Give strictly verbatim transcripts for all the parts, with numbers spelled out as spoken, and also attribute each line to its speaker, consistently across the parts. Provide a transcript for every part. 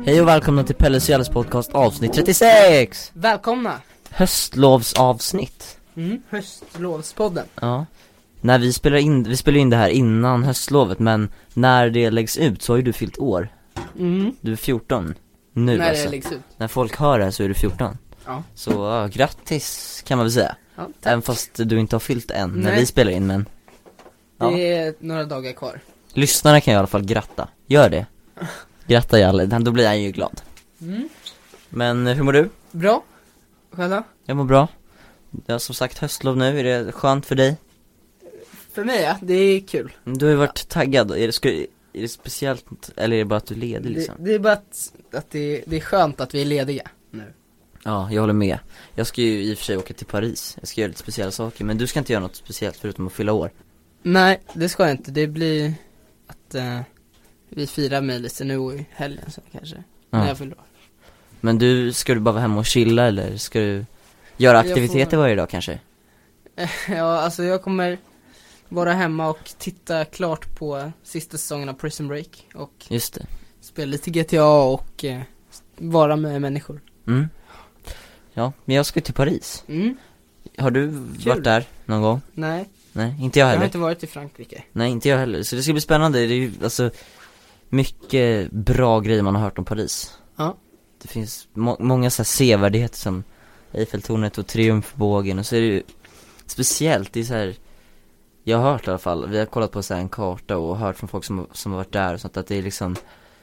Speaker 1: Hej och välkomna till Pelles Jalles podcast avsnitt trettiosex.
Speaker 2: Välkomna.
Speaker 1: Höstlovsavsnitt.
Speaker 2: Mm, höstlovspodden.
Speaker 1: Ja. När vi spelar in, vi spelar in det här innan höstlovet, men när det läggs ut så har ju du fyllt år.
Speaker 2: Mm.
Speaker 1: Du är fjorton nu.
Speaker 2: När
Speaker 1: alltså.
Speaker 2: det läggs ut.
Speaker 1: När folk hör det här så är du fjorton.
Speaker 2: Ja.
Speaker 1: Så ja, grattis kan man väl säga.
Speaker 2: Ja, tack.
Speaker 1: Även fast du inte har fyllt än när
Speaker 2: Nej.
Speaker 1: vi spelar in, men ja.
Speaker 2: Det är några dagar kvar.
Speaker 1: Lyssnarna kan i alla fall gratta. Gör det. Gratta Jalle, då blir jag ju glad.
Speaker 2: Mm.
Speaker 1: Men hur mår du?
Speaker 2: Bra. Själva?
Speaker 1: Jag mår bra. Jag har som sagt höstlov nu, är det skönt för dig?
Speaker 2: För mig, ja, det är kul.
Speaker 1: Du har ju varit taggad, är det, ska, är det speciellt, eller är det bara att du är ledig liksom?
Speaker 2: Det, det är bara att, att det, det är skönt att vi är lediga nu.
Speaker 1: Ja, jag håller med. Jag ska ju i och för sig åka till Paris. Jag ska göra lite speciella saker, men du ska inte göra något speciellt förutom att fylla år.
Speaker 2: Nej, det ska jag inte. Det blir att uh, vi firar mig lite nu i helgen så kanske.
Speaker 1: Ja.
Speaker 2: När jag fyller år.
Speaker 1: Men du, ska du bara vara hemma och chilla, eller ska du göra aktiviteter
Speaker 2: får...
Speaker 1: varje dag kanske?
Speaker 2: Ja, alltså jag kommer vara hemma och titta klart på sista säsongen av Prison Break. Och
Speaker 1: Just det.
Speaker 2: spela lite G T A och uh, vara med människor.
Speaker 1: Mm. Ja, men jag ska till Paris.
Speaker 2: Mm.
Speaker 1: Har du
Speaker 2: Kul.
Speaker 1: varit där någon gång?
Speaker 2: Nej,
Speaker 1: Nej, inte jag
Speaker 2: jag
Speaker 1: heller.
Speaker 2: har inte varit i Frankrike.
Speaker 1: Nej, inte jag heller. Så det ska bli spännande. Det är ju alltså mycket bra grejer man har hört om Paris.
Speaker 2: Ja.
Speaker 1: Det finns må- många så här sevärdheter som Eiffeltornet och Triumfbågen, och så är det ju speciellt, det är så här, jag har hört i alla fall, vi har kollat på så här en karta och hört från folk som, som har varit där och sånt, att det är liksom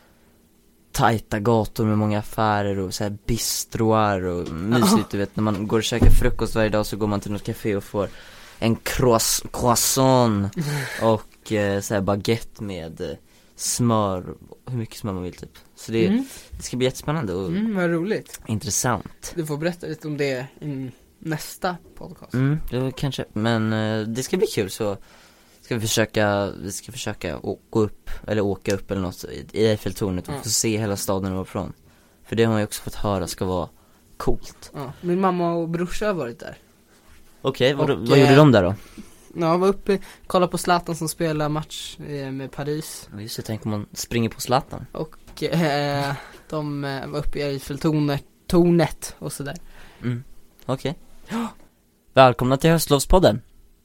Speaker 1: tajta gator med många affärer och så här bistroar och mysigt, du vet, när man går och käkar frukost varje dag så går man till något café och får en croiss- croissant och eh, så här baguette med eh, smör, hur mycket smör man vill typ. Så det,
Speaker 2: Mm.
Speaker 1: det ska bli jättespännande och
Speaker 2: Mm, vad roligt.
Speaker 1: intressant.
Speaker 2: Du får berätta lite om det i nästa podcast.
Speaker 1: Mm, det var kanske, men eh, det ska bli kul, så ska vi försöka, vi ska försöka å- gå upp, eller åka upp eller något i i Eiffeltornet och
Speaker 2: Mm.
Speaker 1: få se hela staden varifrån. För det har man ju också fått höra ska vara coolt.
Speaker 2: Ja, min mamma och brorsa har varit där.
Speaker 1: Okej, vad,
Speaker 2: Och,
Speaker 1: vad gjorde
Speaker 2: eh,
Speaker 1: de där då?
Speaker 2: Ja, jag var uppe, kollade på Zlatan som spelar match eh, med Paris.
Speaker 1: Just det, tänk om man springer på Zlatan.
Speaker 2: Och eh, de eh, var uppe i Eiffeltornet tornet och sådär.
Speaker 1: Mm, okej. Välkomna till höstlovspodden.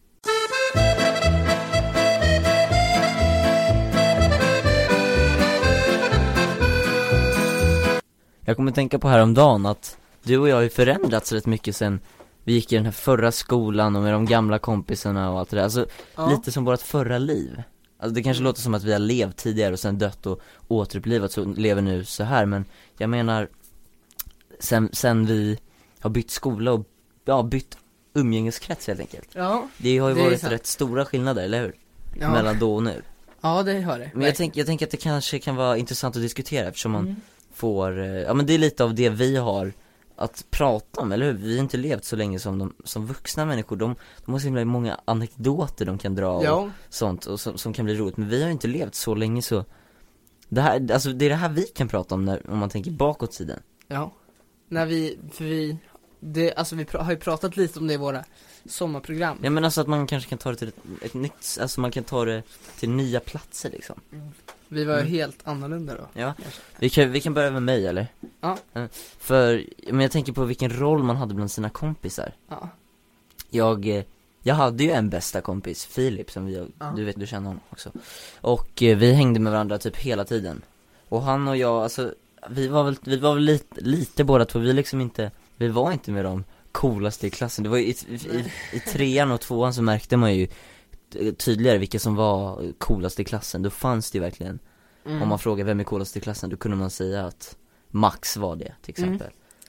Speaker 1: Jag kommer tänka på häromdagen att du och jag har ju förändrats rätt mycket sen vi gick i den här förra skolan och med de gamla kompisarna och allt det där. Alltså
Speaker 2: Ja.
Speaker 1: lite som vårt förra liv. Alltså det kanske låter som att vi har levt tidigare och sen dött och återupplivat, så lever nu så här. Men jag menar, sen, sen vi har bytt skola och ja, bytt umgängeskrets helt enkelt.
Speaker 2: Ja,
Speaker 1: Det har ju
Speaker 2: Det är
Speaker 1: varit
Speaker 2: sant.
Speaker 1: rätt stora skillnader, eller hur?
Speaker 2: ja.
Speaker 1: Mellan då och nu.
Speaker 2: Ja, det har det.
Speaker 1: Men jag, tänk, jag tänker att det kanske kan vara intressant att diskutera, eftersom man
Speaker 2: Mm.
Speaker 1: får, eh, ja men det är lite av det vi har att prata om, eller hur? Vi har inte levt så länge som de, som vuxna människor. De, de har så himla många anekdoter de kan dra och
Speaker 2: Ja,
Speaker 1: sånt, och som, som kan bli roligt. Men vi har ju inte levt så länge, så det här, alltså det är det här vi kan prata om när, om man tänker bakåt tiden.
Speaker 2: ja. När vi, för vi, det, alltså vi pr- har ju pratat lite om det i våra sommarprogram.
Speaker 1: Ja men alltså att man kanske kan ta det till ett, ett nytt, alltså man kan ta det till nya platser liksom.
Speaker 2: Vi var ju
Speaker 1: Mm.
Speaker 2: helt annorlunda då.
Speaker 1: Ja, vi kan, vi kan börja med mig, eller?
Speaker 2: Ja.
Speaker 1: För, men jag tänker på vilken roll man hade bland sina kompisar.
Speaker 2: Ja.
Speaker 1: Jag, eh, jag hade ju en bästa kompis, Filip, som vi,
Speaker 2: Ja.
Speaker 1: du vet, du känner honom också. Och eh, vi hängde med varandra typ hela tiden. Och han och jag, alltså, vi var väl, vi var väl lite, lite båda två, vi liksom inte, vi var inte med de coolaste i klassen. Det var ju i, i, i, i trean och tvåan så märkte man ju tydligare vilka som var coolast i klassen. Då fanns det ju verkligen,
Speaker 2: Mm.
Speaker 1: om man frågar vem är coolast i klassen, då kunde man säga att Max var det, till exempel.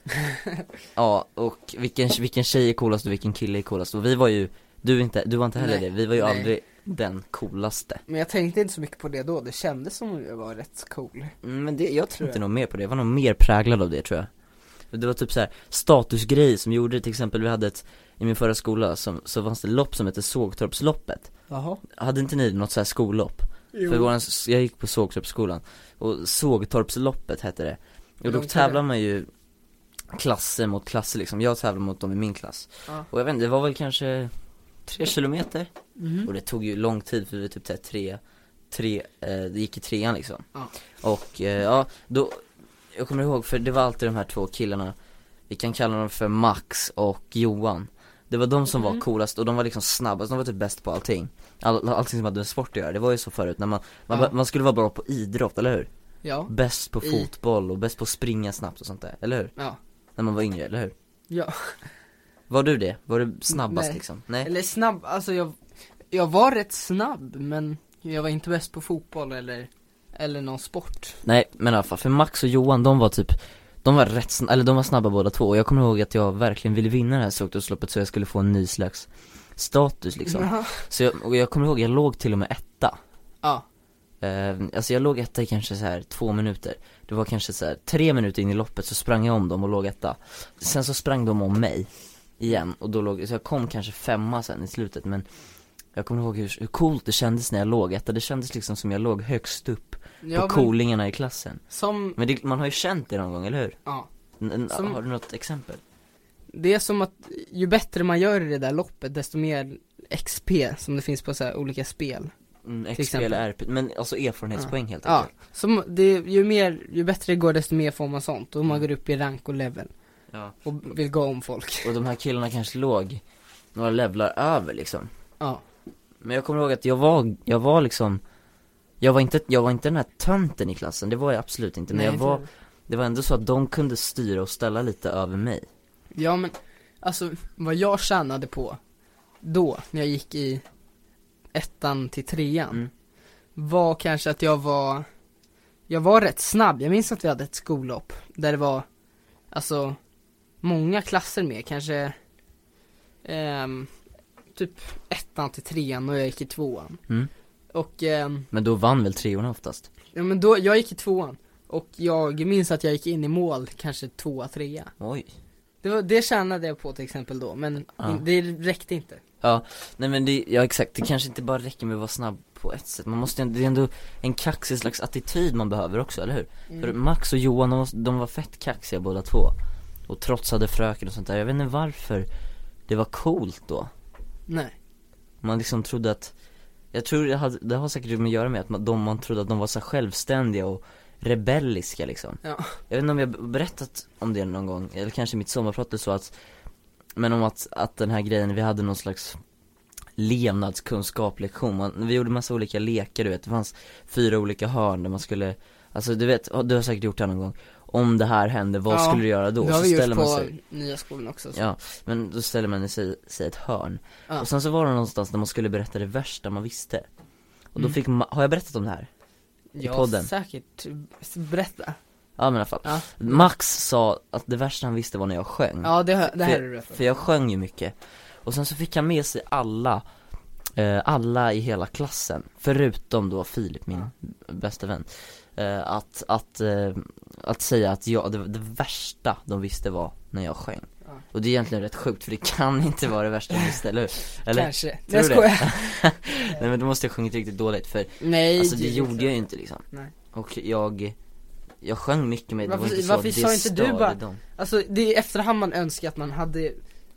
Speaker 1: Ja, och vilken, vilken tjej är coolast och vilken kille är coolast. Och vi var ju, du, inte, du var inte heller
Speaker 2: Nej,
Speaker 1: det, vi var ju
Speaker 2: nej.
Speaker 1: aldrig den coolaste.
Speaker 2: Men jag tänkte inte så mycket på det då. Det kändes som att jag var rätt cool.
Speaker 1: Mm, men det, jag
Speaker 2: Tror
Speaker 1: tänkte
Speaker 2: jag.
Speaker 1: nog mer på det, jag var nog mer präglad av det, tror jag. Det var typ så här statusgrejer som gjorde, till exempel vi hade ett, i min förra skola som, så fanns det lopp som hette Sågtorpsloppet.
Speaker 2: Jaha.
Speaker 1: Hade inte ni något så här skollopp? För våran, jag gick på Sågtorpsskolan och Sågtorpsloppet hette det. Och då
Speaker 2: långt är
Speaker 1: tävlar
Speaker 2: det?
Speaker 1: man ju klasser mot klasser liksom. Jag tävlade mot dem i min klass.
Speaker 2: Ja.
Speaker 1: Och jag vet inte, det var väl kanske tre kilometer.
Speaker 2: Mhm.
Speaker 1: Och det tog ju lång tid, för vi typ såhär tre, tre, eh, det gick i trean liksom.
Speaker 2: Ja.
Speaker 1: Och eh, ja, då jag kommer ihåg, för det var alltid de här två killarna. Vi kan kalla dem för Max och Johan. Det var de som
Speaker 2: Mm.
Speaker 1: var coolast och de var liksom snabbast, de var typ bäst på allting. All, allting som hade med sport att göra, det var ju så förut när man, man,
Speaker 2: Ja.
Speaker 1: man skulle vara bra på idrott, eller hur?
Speaker 2: Ja,
Speaker 1: Bäst på
Speaker 2: I-
Speaker 1: fotboll och bäst på att springa snabbt och sånt där, eller hur?
Speaker 2: ja,
Speaker 1: När man var yngre, eller hur?
Speaker 2: ja.
Speaker 1: Var du det? Var du snabbast
Speaker 2: Nej.
Speaker 1: liksom? Nej.
Speaker 2: Eller snabb, alltså jag, jag var rätt snabb, men jag var inte bäst på fotboll eller, eller någon sport.
Speaker 1: Nej, men i alla fall, för Max och Johan, de var typ, de var rätt snabba, eller de var snabba båda två. Och jag kommer ihåg att jag verkligen ville vinna det här Soktos-loppet så jag skulle få en ny slags status liksom.
Speaker 2: Jaha.
Speaker 1: Så jag, och jag kommer ihåg, jag låg till och med etta.
Speaker 2: Ja,
Speaker 1: Eh, alltså jag låg etta i kanske så här två minuter. Det var kanske så här tre minuter in i loppet så sprang jag om dem och låg etta. Sen så sprang de om mig igen och då låg, så jag kom kanske femma sen i slutet. Men jag kommer ihåg hur, hur coolt det kändes när jag låg etta. Det kändes liksom som jag låg högst upp
Speaker 2: ja
Speaker 1: på
Speaker 2: men,
Speaker 1: coolingarna i klassen.
Speaker 2: som,
Speaker 1: Men det, man har ju känt det någon gång, eller hur?
Speaker 2: ja.
Speaker 1: N- n-
Speaker 2: Som-
Speaker 1: har du något exempel?
Speaker 2: Det är som att ju bättre man gör i det där loppet, desto mer X P som det finns på så här olika spel.
Speaker 1: Mm, X P
Speaker 2: exempel.
Speaker 1: eller R P, men alltså erfarenhetspoäng helt
Speaker 2: Ja,
Speaker 1: enkelt.
Speaker 2: som det, ju mer, ju bättre det går desto mer får man sånt. Och man går upp i rank och level
Speaker 1: Ja.
Speaker 2: och vill gå om folk.
Speaker 1: Och de här killarna kanske låg några levlar över liksom.
Speaker 2: Ja,
Speaker 1: Men jag kommer ihåg att jag var, jag var liksom Jag var inte, jag var inte den här tönten i klassen, det var jag absolut inte. Men
Speaker 2: nej,
Speaker 1: jag var,
Speaker 2: inte-
Speaker 1: det var ändå så att de kunde styra och ställa lite över mig.
Speaker 2: Ja men, alltså vad jag tjänade på då, när jag gick i ettan till trean,
Speaker 1: Mm.
Speaker 2: var kanske att jag var Jag var rätt snabb. Jag minns att vi hade ett skollopp där det var, alltså, många klasser med, kanske ehm, typ ettan till trean och jag gick i tvåan.
Speaker 1: Mm.
Speaker 2: Och ehm,
Speaker 1: Men då vann väl treorna oftast?
Speaker 2: ja men då, jag gick i tvåan. Och jag minns att jag gick in i mål kanske tvåa, trea.
Speaker 1: Oj.
Speaker 2: Det, var, det tjänade jag på till exempel då, men
Speaker 1: Ja.
Speaker 2: in, det räckte inte.
Speaker 1: Ja, nej men det, ja exakt, det kanske inte bara räcker med att vara snabb på ett sätt. Man måste, det är ändå en kaxig slags attityd man behöver också, eller hur?
Speaker 2: Mm.
Speaker 1: För Max och Johan, de var, de var fett kaxiga båda två. Och trotsade fröken och sånt där. Jag vet inte varför det var coolt då.
Speaker 2: Nej.
Speaker 1: Man liksom trodde att, jag tror det, hade, det har säkert med att göra med att man, de, man trodde att de var så självständiga och rebelliska liksom.
Speaker 2: Ja.
Speaker 1: Jag vet inte om jag har berättat om det någon gång, eller kanske mitt sommarprat är så att, men om att, att den här grejen, vi hade någon slags levnadskunskap-lektion. Man, vi gjorde massa olika lekar, du vet. Det fanns fyra olika hörn där man skulle, alltså du vet, du har säkert gjort det någon gång. Om det här hände, vad
Speaker 2: Ja,
Speaker 1: skulle du göra då?
Speaker 2: Det har
Speaker 1: Så
Speaker 2: vi gjort
Speaker 1: ställer
Speaker 2: på
Speaker 1: man sig,
Speaker 2: nya skolan också. Så.
Speaker 1: ja, men då ställer man sig, sig ett hörn.
Speaker 2: Ja.
Speaker 1: Och sen så var det någonstans där man skulle berätta det värsta man visste. Och då
Speaker 2: Mm.
Speaker 1: fick man, har jag berättat om det här?
Speaker 2: Ja,
Speaker 1: podden.
Speaker 2: säkert. Berätta.
Speaker 1: Ja men i alla fall.
Speaker 2: Ja,
Speaker 1: Max sa att det värsta han visste var när jag sjöng.
Speaker 2: ja det, det här är
Speaker 1: för,
Speaker 2: du rätt
Speaker 1: för jag sjöng ju mycket. Och sen så fick han med sig alla eh, Alla i hela klassen, förutom då Filip, min bästa vän, eh, Att, att, eh, att säga att jag, det, det värsta de visste var när jag sjöng.
Speaker 2: Ja.
Speaker 1: Och det är egentligen rätt sjukt, för det kan inte vara det värsta de visste, eller hur? Eller?
Speaker 2: Kanske.
Speaker 1: Tror
Speaker 2: Jag
Speaker 1: du det?
Speaker 2: skojar.
Speaker 1: Nej men då måste jag sjungit riktigt dåligt, för
Speaker 2: Nej.
Speaker 1: alltså det
Speaker 2: är
Speaker 1: gjorde
Speaker 2: inte-
Speaker 1: jag ju inte liksom.
Speaker 2: Nej.
Speaker 1: Och jag Jag sjöng mycket med, det var
Speaker 2: Varför-
Speaker 1: inte så
Speaker 2: varför
Speaker 1: att det
Speaker 2: sa inte du
Speaker 1: störde
Speaker 2: bara-
Speaker 1: dem.
Speaker 2: Alltså det är i efterhand man önskar att man hade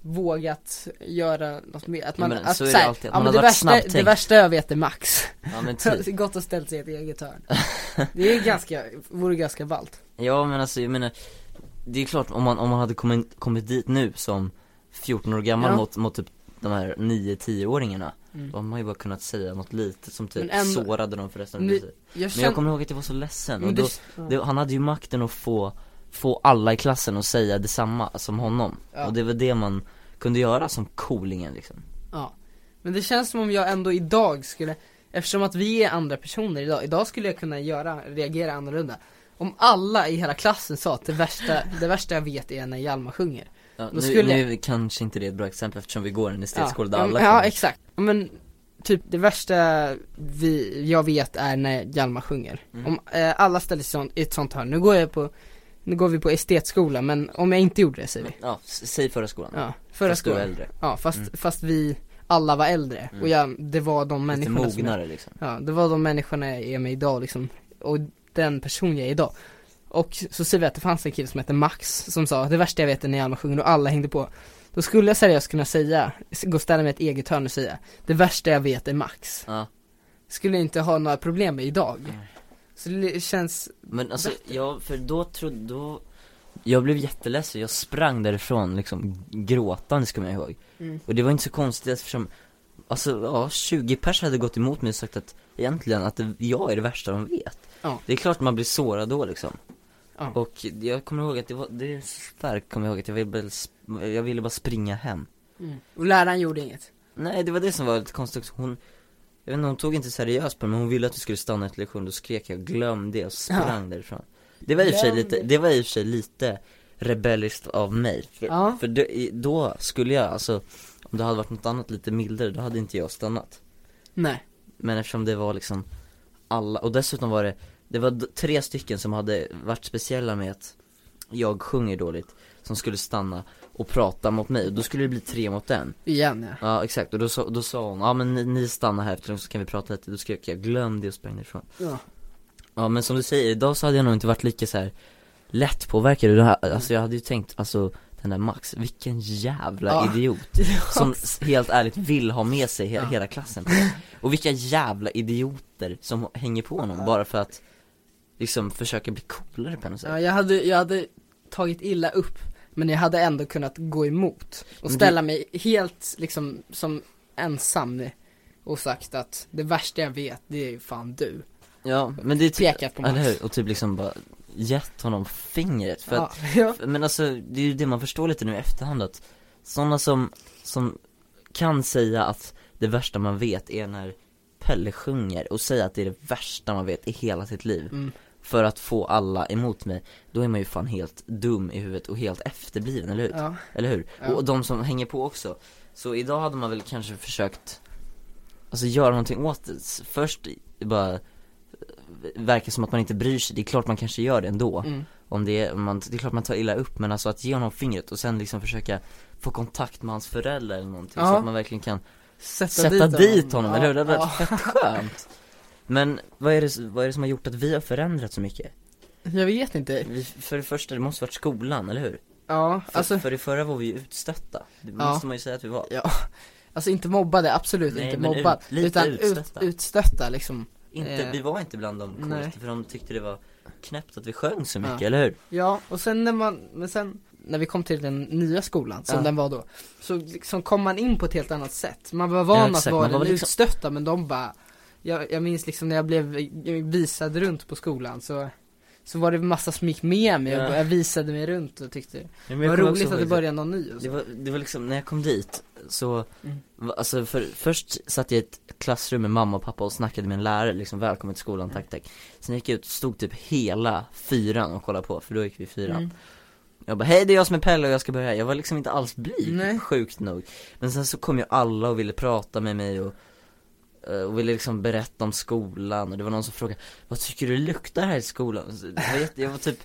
Speaker 2: vågat göra något mer. Att man,
Speaker 1: Ja, men
Speaker 2: att,
Speaker 1: så är det
Speaker 2: så här,
Speaker 1: alltid, att
Speaker 2: ja,
Speaker 1: man
Speaker 2: men
Speaker 1: har
Speaker 2: det
Speaker 1: varit
Speaker 2: värsta,
Speaker 1: snabbtänkt.
Speaker 2: det värsta jag vet är Max.
Speaker 1: Ja men
Speaker 2: Så
Speaker 1: typ.
Speaker 2: det är gott att ställa sig i ett eget hörn. Det är ganska, vore ganska ballt.
Speaker 1: Ja men alltså jag menar, det är klart om man, om man hade kommit, kommit dit nu som fjorton år gammal
Speaker 2: Ja.
Speaker 1: mot, mot typ de här nio-tio-åringarna,
Speaker 2: Mm.
Speaker 1: då har man ju bara kunnat säga något litet som typ
Speaker 2: Men ändå-
Speaker 1: sårade dem för resten av
Speaker 2: Men-
Speaker 1: livet.
Speaker 2: Jag
Speaker 1: Men
Speaker 2: känner,
Speaker 1: jag kommer ihåg att jag var så ledsen, och
Speaker 2: men
Speaker 1: då,
Speaker 2: det- ja.
Speaker 1: det, han hade ju makten att få, få alla i klassen att säga detsamma som honom.
Speaker 2: Ja.
Speaker 1: Och det var det man kunde göra som coolingen liksom.
Speaker 2: Ja, men det känns som om jag ändå idag skulle, eftersom att vi är andra personer idag, idag skulle jag kunna göra, reagera annorlunda. Om alla i hela klassen sa att det värsta, det värsta jag vet är när Hjalmar sjunger.
Speaker 1: Ja,
Speaker 2: Då
Speaker 1: nu,
Speaker 2: skulle-
Speaker 1: nu kanske inte det är ett bra exempel eftersom vi går en estetskola där
Speaker 2: ja,
Speaker 1: alla
Speaker 2: ja,
Speaker 1: sjunger.
Speaker 2: exakt. Men typ det värsta vi, jag vet är när Hjalmar sjunger.
Speaker 1: Mm.
Speaker 2: Om eh, alla ställer sig sånt- i ett sånt hörn. Nu går jag på, nu går vi på estetskola, men om jag inte gjorde det säger vi.
Speaker 1: Ja, s- säg förra skolan.
Speaker 2: Ja, förra
Speaker 1: Fast du var
Speaker 2: skolan.
Speaker 1: äldre.
Speaker 2: Ja, fast,
Speaker 1: Mm.
Speaker 2: fast vi alla var äldre.
Speaker 1: Mm.
Speaker 2: Och jag, det var de
Speaker 1: Lite
Speaker 2: människorna som jag,
Speaker 1: mognare liksom.
Speaker 2: ja, det var de människorna jag är med idag liksom. Och den person jag är idag. Och så säger vi att det fanns en kille som heter Max som sa det värsta jag vet är när Hjalmar sjunger och alla hängde på. Då skulle jag seriöst kunna säga, gå och ställa mig ett eget hörn och säga det värsta jag vet är Max.
Speaker 1: Ja.
Speaker 2: Skulle jag inte ha några problem med idag.
Speaker 1: Mm.
Speaker 2: Så det känns...
Speaker 1: Men alltså, jag, för då trodde, då jag blev jätteledsen, jag sprang därifrån liksom gråtande, ska man ihåg.
Speaker 2: Mm.
Speaker 1: Och det var inte så konstigt eftersom, alltså ja, tjugo pers hade gått emot mig och sagt att egentligen att det, jag är det värsta de vet.
Speaker 2: Ja.
Speaker 1: Det är klart man blir sårad då liksom.
Speaker 2: Ja.
Speaker 1: Och jag kommer ihåg att det var, det är starkt, kommer jag ihåg att jag ville, jag ville bara springa hem.
Speaker 2: Mm. Och läraren gjorde inget?
Speaker 1: Nej, det var det som var lite konstigt. Hon, jag vet inte, hon tog inte seriöst på det, men hon ville att vi skulle stanna ett lektion. Då skrek jag, glöm det, och sprang ja. därifrån. Det var i och för sig lite, det var i och för sig lite rebelliskt av mig. För,
Speaker 2: ja.
Speaker 1: för då, då skulle jag, alltså, om det hade varit något annat lite mildare, då hade inte jag stannat.
Speaker 2: Nej.
Speaker 1: Men eftersom det var liksom alla, och dessutom var det, det var tre stycken som hade varit speciella med att jag sjunger dåligt, som skulle stanna och prata mot mig. Och då skulle det bli tre mot en.
Speaker 2: Igen, ja.
Speaker 1: Ja, exakt. Och då, så, då sa hon, ja men ni, ni stannar här efter, så kan vi prata lite. Då skrek jag, glöm det, och sprang ifrån.
Speaker 2: Ja.
Speaker 1: Ja, men som du säger, idag så hade jag nog inte varit lika så här lätt påverkad. Alltså jag hade ju tänkt, alltså den där Max, vilken jävla
Speaker 2: ja.
Speaker 1: idiot som helt ärligt vill ha med sig he- ja. hela klassen. Och vilka jävla idioter som hänger på honom ja. bara för att liksom försöka bli coolare på något sätt.
Speaker 2: Ja, jag hade, jag hade tagit illa upp, men jag hade ändå kunnat gå emot och ställa det... mig helt liksom som ensam och sagt att det värsta jag vet, det är fan du.
Speaker 1: Ja, men det är typ,
Speaker 2: pekat på Max.
Speaker 1: Eller hur? Och typ liksom bara gett honom fingret för
Speaker 2: ja,
Speaker 1: att,
Speaker 2: ja.
Speaker 1: Men alltså, det är ju det man förstår lite nu i efterhand, att sådana som, som kan säga att det värsta man vet är när Pelle sjunger, och säga att det är det värsta man vet i hela sitt liv
Speaker 2: mm.
Speaker 1: för att få alla emot mig, då är man ju fan helt dum i huvudet och helt efterbliven, eller hur?
Speaker 2: Ja.
Speaker 1: Eller hur?
Speaker 2: Ja.
Speaker 1: Och de som hänger på också. Så idag hade man väl kanske försökt, alltså göra någonting åt det. Först bara verkar som att man inte bryr sig. Det är klart man kanske gör det ändå.
Speaker 2: Mm.
Speaker 1: Om det är, man, det är klart man tar illa upp, men alltså att ge honom fingret och sen liksom försöka få kontakt med hans föräldrar eller någonting,
Speaker 2: ja.
Speaker 1: så att man verkligen kan
Speaker 2: sätta,
Speaker 1: sätta dit, dit honom,
Speaker 2: ja.
Speaker 1: eller hur? Det hade varit
Speaker 2: ja.
Speaker 1: fett skönt. Men vad är, det, vad är det som har gjort att vi har förändrat så mycket?
Speaker 2: Jag vet inte.
Speaker 1: Vi, för det första, det måste varit skolan, eller hur?
Speaker 2: Ja,
Speaker 1: för,
Speaker 2: alltså
Speaker 1: för det förra var vi ju utstötta. Det
Speaker 2: ja.
Speaker 1: måste man ju säga att vi var.
Speaker 2: Ja, alltså inte mobbade, absolut.
Speaker 1: Nej,
Speaker 2: inte
Speaker 1: men
Speaker 2: mobbad,
Speaker 1: ut,
Speaker 2: utan
Speaker 1: utstötta.
Speaker 2: Ut, utstötta liksom.
Speaker 1: Inte,
Speaker 2: eh.
Speaker 1: vi var inte bland de coolaste,
Speaker 2: Nej.
Speaker 1: för de tyckte det var knäppt att vi sjöng så mycket,
Speaker 2: ja.
Speaker 1: eller hur?
Speaker 2: Ja, och sen när man, men sen när vi kom till den nya skolan, som
Speaker 1: ja.
Speaker 2: den var då, så liksom kom man in på ett helt annat sätt. Man var van
Speaker 1: ja,
Speaker 2: att vara
Speaker 1: liksom...
Speaker 2: utstötta, men de bara, jag, jag minns liksom när jag blev visad runt på skolan, så så var det massa som gick med mig, ja. och jag visade mig runt och tyckte det var roligt att det började någon ny och så.
Speaker 1: Det var, det var liksom, när jag kom dit så,
Speaker 2: mm.
Speaker 1: alltså för, först satt jag i ett klassrum med mamma och pappa och snackade med en lärare, liksom, välkommen till skolan, tack tack. Sen gick jag ut och stod typ hela fyran och kollade på, för då gick vi fyran. Mm. Jag bara, hej det är jag som är Pelle och jag ska börja. Jag var liksom inte alls blyg, Nej. sjukt nog. Men sen så kom ju alla och ville prata med mig och och ville liksom berätta om skolan. Och det var någon som frågade, vad tycker du luktar här i skolan? Det var jätte, jag var typ,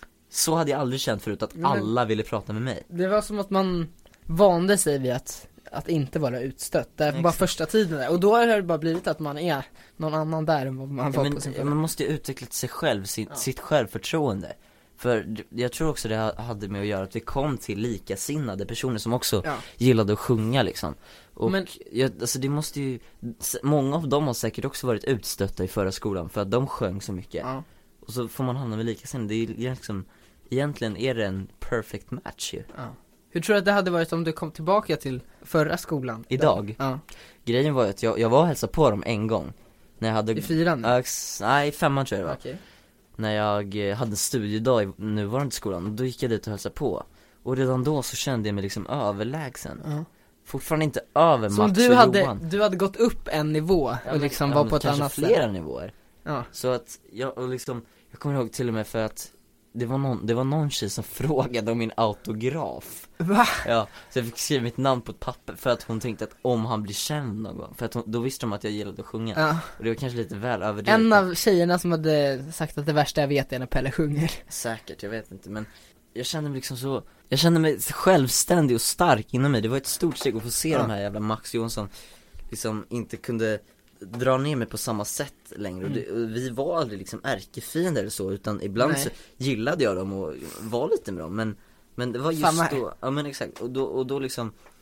Speaker 1: så hade jag aldrig känt förut, att Men, alla ville prata med mig.
Speaker 2: Det var som att man vande sig vid att, att inte vara utstött. Det var bara första tiden där. Och då har det bara blivit att man är någon annan där än vad man
Speaker 1: ja,
Speaker 2: var
Speaker 1: men,
Speaker 2: på sin
Speaker 1: Man måste ju utveckla sig själv, sitt, ja. sitt självförtroende. För jag tror också det hade med att göra att vi kom till likasinnade personer som också ja. gillade att sjunga liksom. Och men, jag, alltså det måste ju, många av dem har säkert också varit utstötta i förra skolan för att de sjöng så mycket. Ja. Och så får man hamna med likasinnade. Det är liksom, egentligen är det en perfect match ju. Ja.
Speaker 2: Hur tror du att det hade varit om du kom tillbaka till förra skolan?
Speaker 1: Idag?
Speaker 2: Ja.
Speaker 1: Grejen var att jag, jag var och hälsade på dem en gång. När jag hade,
Speaker 2: I fyran?
Speaker 1: Äh, nej, femman tror jag det var.
Speaker 2: Okay.
Speaker 1: När jag hade studiedag i nuvarande skolan, då gick jag dit och hälsade på. Och redan då så kände jag mig liksom överlägsen. Uh-huh. Fortfarande inte över
Speaker 2: Som
Speaker 1: Max
Speaker 2: du
Speaker 1: och
Speaker 2: hade,
Speaker 1: Johan.
Speaker 2: Du hade gått upp en nivå
Speaker 1: ja,
Speaker 2: och liksom
Speaker 1: ja,
Speaker 2: var på ett annat
Speaker 1: sätt. Flera
Speaker 2: sätt.
Speaker 1: nivåer.
Speaker 2: Ja.
Speaker 1: Så att jag, och liksom, jag kommer ihåg till och med för att det var någon, det var någon tjej som frågade om min autograf.
Speaker 2: Va?
Speaker 1: Ja, så jag fick skriva mitt namn på ett papper för att hon tänkte att om han blir känd någon gång. För att hon, då visste de att jag gillade att sjunga. Ja. Och det var kanske lite väl överdrivet.
Speaker 2: En av tjejerna som hade sagt att det värsta jag vet är när Pelle sjunger.
Speaker 1: Säkert, jag vet inte, men jag kände mig liksom så, jag kände mig självständig och stark inom mig. Det var ett stort steg att få se ja. de här jävla Max Jonsson liksom inte kunde dra ner mig på samma sätt längre. Mm. Och, det, och vi var aldrig liksom ärkefiender eller så, utan ibland Nej. så gillade jag dem och var lite med dem, men men det var just
Speaker 2: Samma.
Speaker 1: då, ja men exakt, och då, och då liksom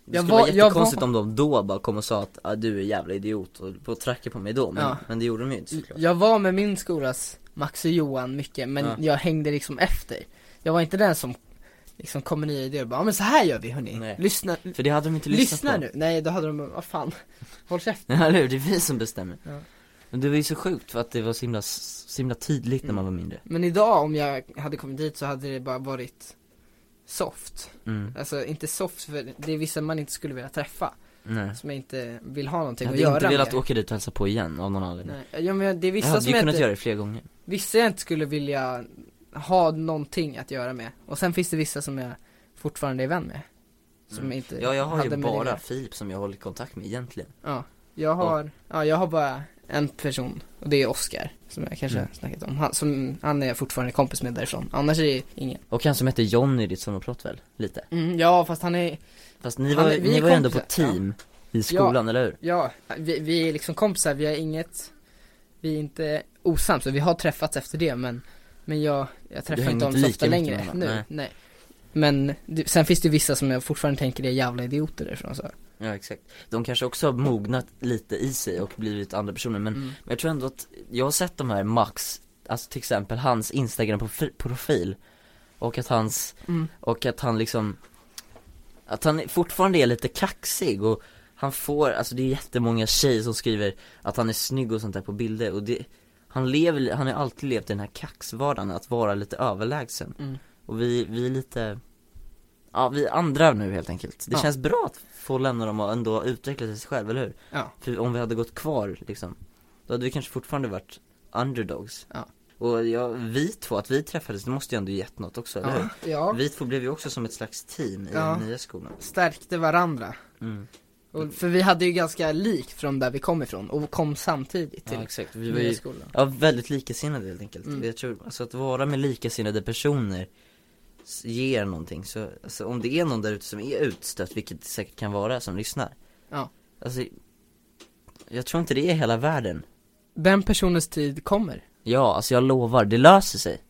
Speaker 1: Det
Speaker 2: Jag
Speaker 1: skulle
Speaker 2: var-
Speaker 1: vara
Speaker 2: jag
Speaker 1: jättekonstigt
Speaker 2: var-
Speaker 1: om de då bara kom och sa att ah, du är jävla idiot och på tracker på mig då, men,
Speaker 2: Ja.
Speaker 1: men det gjorde de ju inte såklart.
Speaker 2: Jag var med min skolas Max och Johan mycket, men
Speaker 1: Ja.
Speaker 2: jag hängde liksom efter. Jag var inte den som liksom kom med nya idéer och bara, ja, men så här gör vi hörni.
Speaker 1: Nej.
Speaker 2: Lyssna,
Speaker 1: För det hade de inte lyssnat
Speaker 2: lyssna
Speaker 1: på.
Speaker 2: nu. Nej, då hade de, vad fan, håll käften.
Speaker 1: Ja, eller hur? Det är vi som bestämmer.
Speaker 2: Ja.
Speaker 1: Men det var ju så sjukt för att det var så himla, så himla tydligt när man var mindre.
Speaker 2: Men idag om jag hade kommit dit så hade det bara varit soft.
Speaker 1: Mm.
Speaker 2: Alltså inte soft, för det är vissa man inte skulle vilja träffa.
Speaker 1: Nej.
Speaker 2: Som jag inte vill ha någonting
Speaker 1: Jag
Speaker 2: att
Speaker 1: hade
Speaker 2: göra
Speaker 1: inte velat
Speaker 2: med.
Speaker 1: åka dit och hälsa på igen av någon anledning.
Speaker 2: Nej, ja, men det är
Speaker 1: Jag
Speaker 2: vissa
Speaker 1: hade
Speaker 2: som
Speaker 1: ju
Speaker 2: jag
Speaker 1: kunnat
Speaker 2: inte,
Speaker 1: göra det flera gånger.
Speaker 2: vissa jag inte skulle vilja ha någonting att göra med. Och sen finns det vissa som jag fortfarande är vän med. Som
Speaker 1: Mm.
Speaker 2: inte
Speaker 1: Ja, jag har ju
Speaker 2: hade med det
Speaker 1: bara
Speaker 2: med.
Speaker 1: Filip som jag håller kontakt med egentligen.
Speaker 2: Ja, jag har, ja, jag har bara en person. Och det är Oscar, som jag kanske
Speaker 1: Mm.
Speaker 2: har snackat om. Han, som, han är fortfarande kompis med därifrån. Annars är det ingen.
Speaker 1: Och han som heter Johnny, ditt sommarprat väl? Lite.
Speaker 2: Mm, ja, fast han är,
Speaker 1: Fast ni
Speaker 2: Han
Speaker 1: var,
Speaker 2: är- vi
Speaker 1: ni
Speaker 2: är
Speaker 1: var ju ändå på
Speaker 2: kompisar,
Speaker 1: team i skolan, eller hur?
Speaker 2: ja, vi, vi är liksom kompisar. Vi har inget, vi är inte osams. Så vi har träffats efter det, men, men jag, jag träffar
Speaker 1: hänger
Speaker 2: inte dem
Speaker 1: inte
Speaker 2: så ofta
Speaker 1: lika mycket
Speaker 2: längre
Speaker 1: med
Speaker 2: nu.
Speaker 1: varandra,
Speaker 2: Nej. Men det, sen finns det vissa som jag fortfarande tänker är jävla idioter därifrån, så.
Speaker 1: Ja, exakt. De kanske också har mognat lite i sig och blivit andra personer, men,
Speaker 2: Mm.
Speaker 1: men jag tror ändå att jag har sett de här Max, alltså till exempel hans Instagram-profil och att hans,
Speaker 2: Mm.
Speaker 1: och att han liksom, att han fortfarande är lite kaxig och han får, alltså det är jättemånga tjejer som skriver att han är snygg och sånt där på bilder och det, han lever, han har alltid levt i den här kaxvardagen att vara lite överlägsen.
Speaker 2: Mm.
Speaker 1: Och vi, vi är lite, ja vi är andra nu helt enkelt. Det
Speaker 2: Ja.
Speaker 1: känns bra att få lämna dem och ändå utveckla sig själv, eller hur?
Speaker 2: Ja.
Speaker 1: För om vi hade gått kvar liksom, då hade vi kanske fortfarande varit underdogs.
Speaker 2: Ja.
Speaker 1: Och ja, vi två, att vi träffades, det måste ju ändå gett något också, eller hur?
Speaker 2: Ja, ja.
Speaker 1: Vi två blev ju också som ett slags team i
Speaker 2: Ja.
Speaker 1: den nya skolan.
Speaker 2: Stärkte varandra.
Speaker 1: Mm.
Speaker 2: Och, för vi hade ju ganska likt från där vi kom ifrån och kom samtidigt till
Speaker 1: Ja, exakt. Vi var
Speaker 2: nya
Speaker 1: ju,
Speaker 2: skolan.
Speaker 1: ja, väldigt likasinnade helt enkelt.
Speaker 2: Mm.
Speaker 1: Jag tror, alltså att vara med likasinnade personer s- ger någonting. Så alltså, om det är någon där ute som är utstött, vilket det säkert kan vara som lyssnar.
Speaker 2: Ja.
Speaker 1: Alltså, jag tror inte det är hela världen.
Speaker 2: Den personens tid kommer.
Speaker 1: Ja, alltså jag lovar, det löser sig.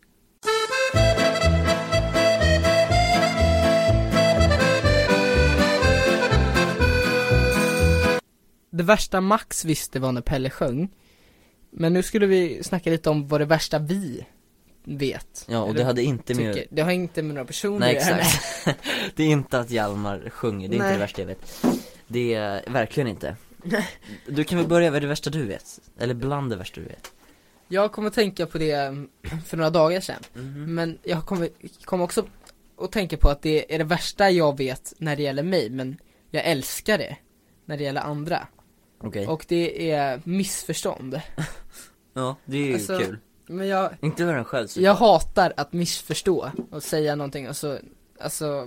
Speaker 2: Det värsta Max visste var när Pelle sjöng. Men nu skulle vi snacka lite om vad det värsta vi vet.
Speaker 1: Ja, och
Speaker 2: Eller
Speaker 1: det hade inte med...
Speaker 2: tycker. Det har inte med några personer
Speaker 1: Nej,
Speaker 2: att göra.
Speaker 1: exakt. Det är inte att Hjalmar sjunger, det är
Speaker 2: Nej.
Speaker 1: inte det värsta jag vet. Det är verkligen inte. Du kan väl börja med det värsta du vet. Eller bland det värsta du vet.
Speaker 2: Jag kommer att tänka på det mm, för några dagar sedan.
Speaker 1: Mm-hmm.
Speaker 2: Men jag kommer, kommer också att tänka på att det är det värsta jag vet när det gäller mig. Men jag älskar det när det gäller andra.
Speaker 1: Okej.
Speaker 2: Och det är missförstånd.
Speaker 1: Ja, det är ju
Speaker 2: Alltså,
Speaker 1: kul.
Speaker 2: Men jag,
Speaker 1: Inte höra en själv så.
Speaker 2: jag hatar att missförstå och säga någonting och så, alltså,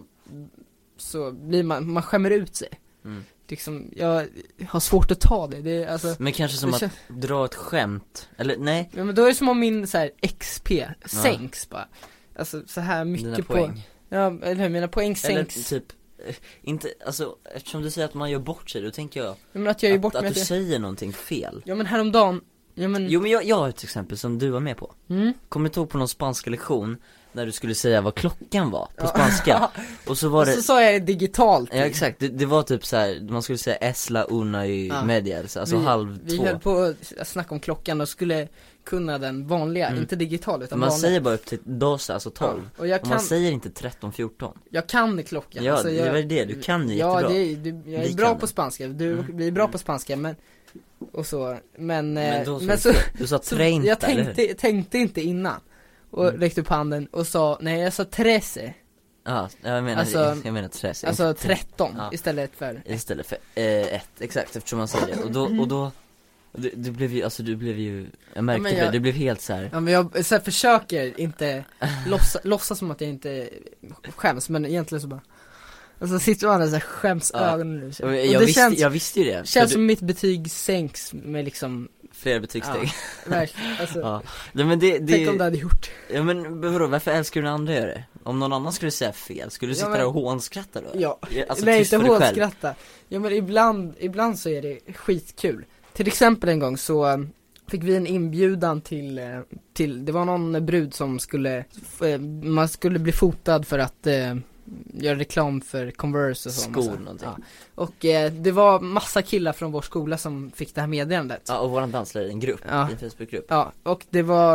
Speaker 2: så blir man, man skämmer ut sig.
Speaker 1: Mm.
Speaker 2: Liksom, jag har svårt att ta det, det är, alltså,
Speaker 1: Men kanske som
Speaker 2: det
Speaker 1: att
Speaker 2: känns-
Speaker 1: dra ett skämt. Eller nej,
Speaker 2: ja, men då är det som om min så här, X P sänks bara. Alltså så här mycket
Speaker 1: dina
Speaker 2: på,
Speaker 1: poäng.
Speaker 2: ja, eller hur, mina poäng
Speaker 1: Eller
Speaker 2: sänks.
Speaker 1: typ eh, inte, alltså eftersom du säger att man gör bort sig, då tänker jag
Speaker 2: Ja, men att jag är
Speaker 1: att,
Speaker 2: bort
Speaker 1: att
Speaker 2: med
Speaker 1: du
Speaker 2: att jag,
Speaker 1: säger någonting fel.
Speaker 2: ja men häromdagen, ja men,
Speaker 1: Jo men jag, jag har ett exempel som du var med på.
Speaker 2: mm,
Speaker 1: Kommer du ihåg på någon spanska lektion när du skulle säga vad klockan var på
Speaker 2: Ja.
Speaker 1: spanska? Och så var
Speaker 2: och
Speaker 1: det,
Speaker 2: så sa jag det digitalt.
Speaker 1: ja exakt, det, det var typ så här, man skulle säga esla una i
Speaker 2: Ja.
Speaker 1: media, alltså
Speaker 2: vi,
Speaker 1: halv
Speaker 2: vi
Speaker 1: två.
Speaker 2: höll på att snacka om klockan och skulle kunna den vanliga,
Speaker 1: Mm.
Speaker 2: inte digital utan
Speaker 1: Man
Speaker 2: vanliga.
Speaker 1: säger bara upp till dos, alltså tolv.
Speaker 2: Ja, och jag
Speaker 1: Och man
Speaker 2: kan,
Speaker 1: säger inte tretton fjorton.
Speaker 2: jag kan klockan.
Speaker 1: Ja,
Speaker 2: Alltså,
Speaker 1: det
Speaker 2: jag,
Speaker 1: var det, du kan det
Speaker 2: ja,
Speaker 1: jättebra.
Speaker 2: det är, du, jag är
Speaker 1: Vi
Speaker 2: bra
Speaker 1: kan
Speaker 2: på
Speaker 1: det.
Speaker 2: spanska, du,
Speaker 1: Mm.
Speaker 2: vi är bra på spanska, men, och så, men,
Speaker 1: Men
Speaker 2: eh,
Speaker 1: då så,
Speaker 2: men så,
Speaker 1: du sa
Speaker 2: så
Speaker 1: treinta,
Speaker 2: jag
Speaker 1: eller hur?
Speaker 2: tänkte, tänkte inte innan. Och
Speaker 1: Mm.
Speaker 2: räckte upp handen och sa, nej jag sa trece,
Speaker 1: Ja, jag menar,
Speaker 2: Alltså-
Speaker 1: jag menar tretton.
Speaker 2: alltså tretton
Speaker 1: Ja.
Speaker 2: istället för,
Speaker 1: Istället för eh, ett, exakt, eftersom man säger det. Och då, och då du, du blev ju, alltså du blev ju, jag märkte
Speaker 2: men
Speaker 1: det,
Speaker 2: jag-
Speaker 1: du blev helt så här.
Speaker 2: ja men jag så här, försöker inte låtsas, låtsas som att jag inte skäms, men egentligen så bara, alltså sitter man där så här, skäms
Speaker 1: Ja.
Speaker 2: ögonen ur sig.
Speaker 1: Och
Speaker 2: Och
Speaker 1: jag,
Speaker 2: det
Speaker 1: visste,
Speaker 2: känns,
Speaker 1: jag visste ju det. för
Speaker 2: känns
Speaker 1: du,
Speaker 2: som mitt betyg sänks med liksom,
Speaker 1: flera betygssteg.
Speaker 2: verkligen, alltså,
Speaker 1: Ja. Nej, men det, det
Speaker 2: tänk om det hade gjort.
Speaker 1: ja men vadå, varför älskar du när andra gör det? Om någon annan skulle säga fel, skulle du
Speaker 2: Ja,
Speaker 1: sitta
Speaker 2: men-
Speaker 1: där och hånskratta då?
Speaker 2: Ja,
Speaker 1: Alltså,
Speaker 2: nej
Speaker 1: tyst
Speaker 2: inte
Speaker 1: för dig själv.
Speaker 2: hånskratta. Ja men ibland, ibland så är det skitkul. Till exempel en gång så eh, fick vi en inbjudan till, eh, till, det var någon brud som skulle, eh, man skulle bli fotad för att eh, göra reklam för Converse och så.
Speaker 1: Skor
Speaker 2: massa.
Speaker 1: någonting.
Speaker 2: Ja. Och eh, det var massa killar från vår skola som fick det här meddelandet.
Speaker 1: Ja, och våran danslärare i en grupp,
Speaker 2: Ja.
Speaker 1: i en Facebookgrupp.
Speaker 2: Ja, och det var,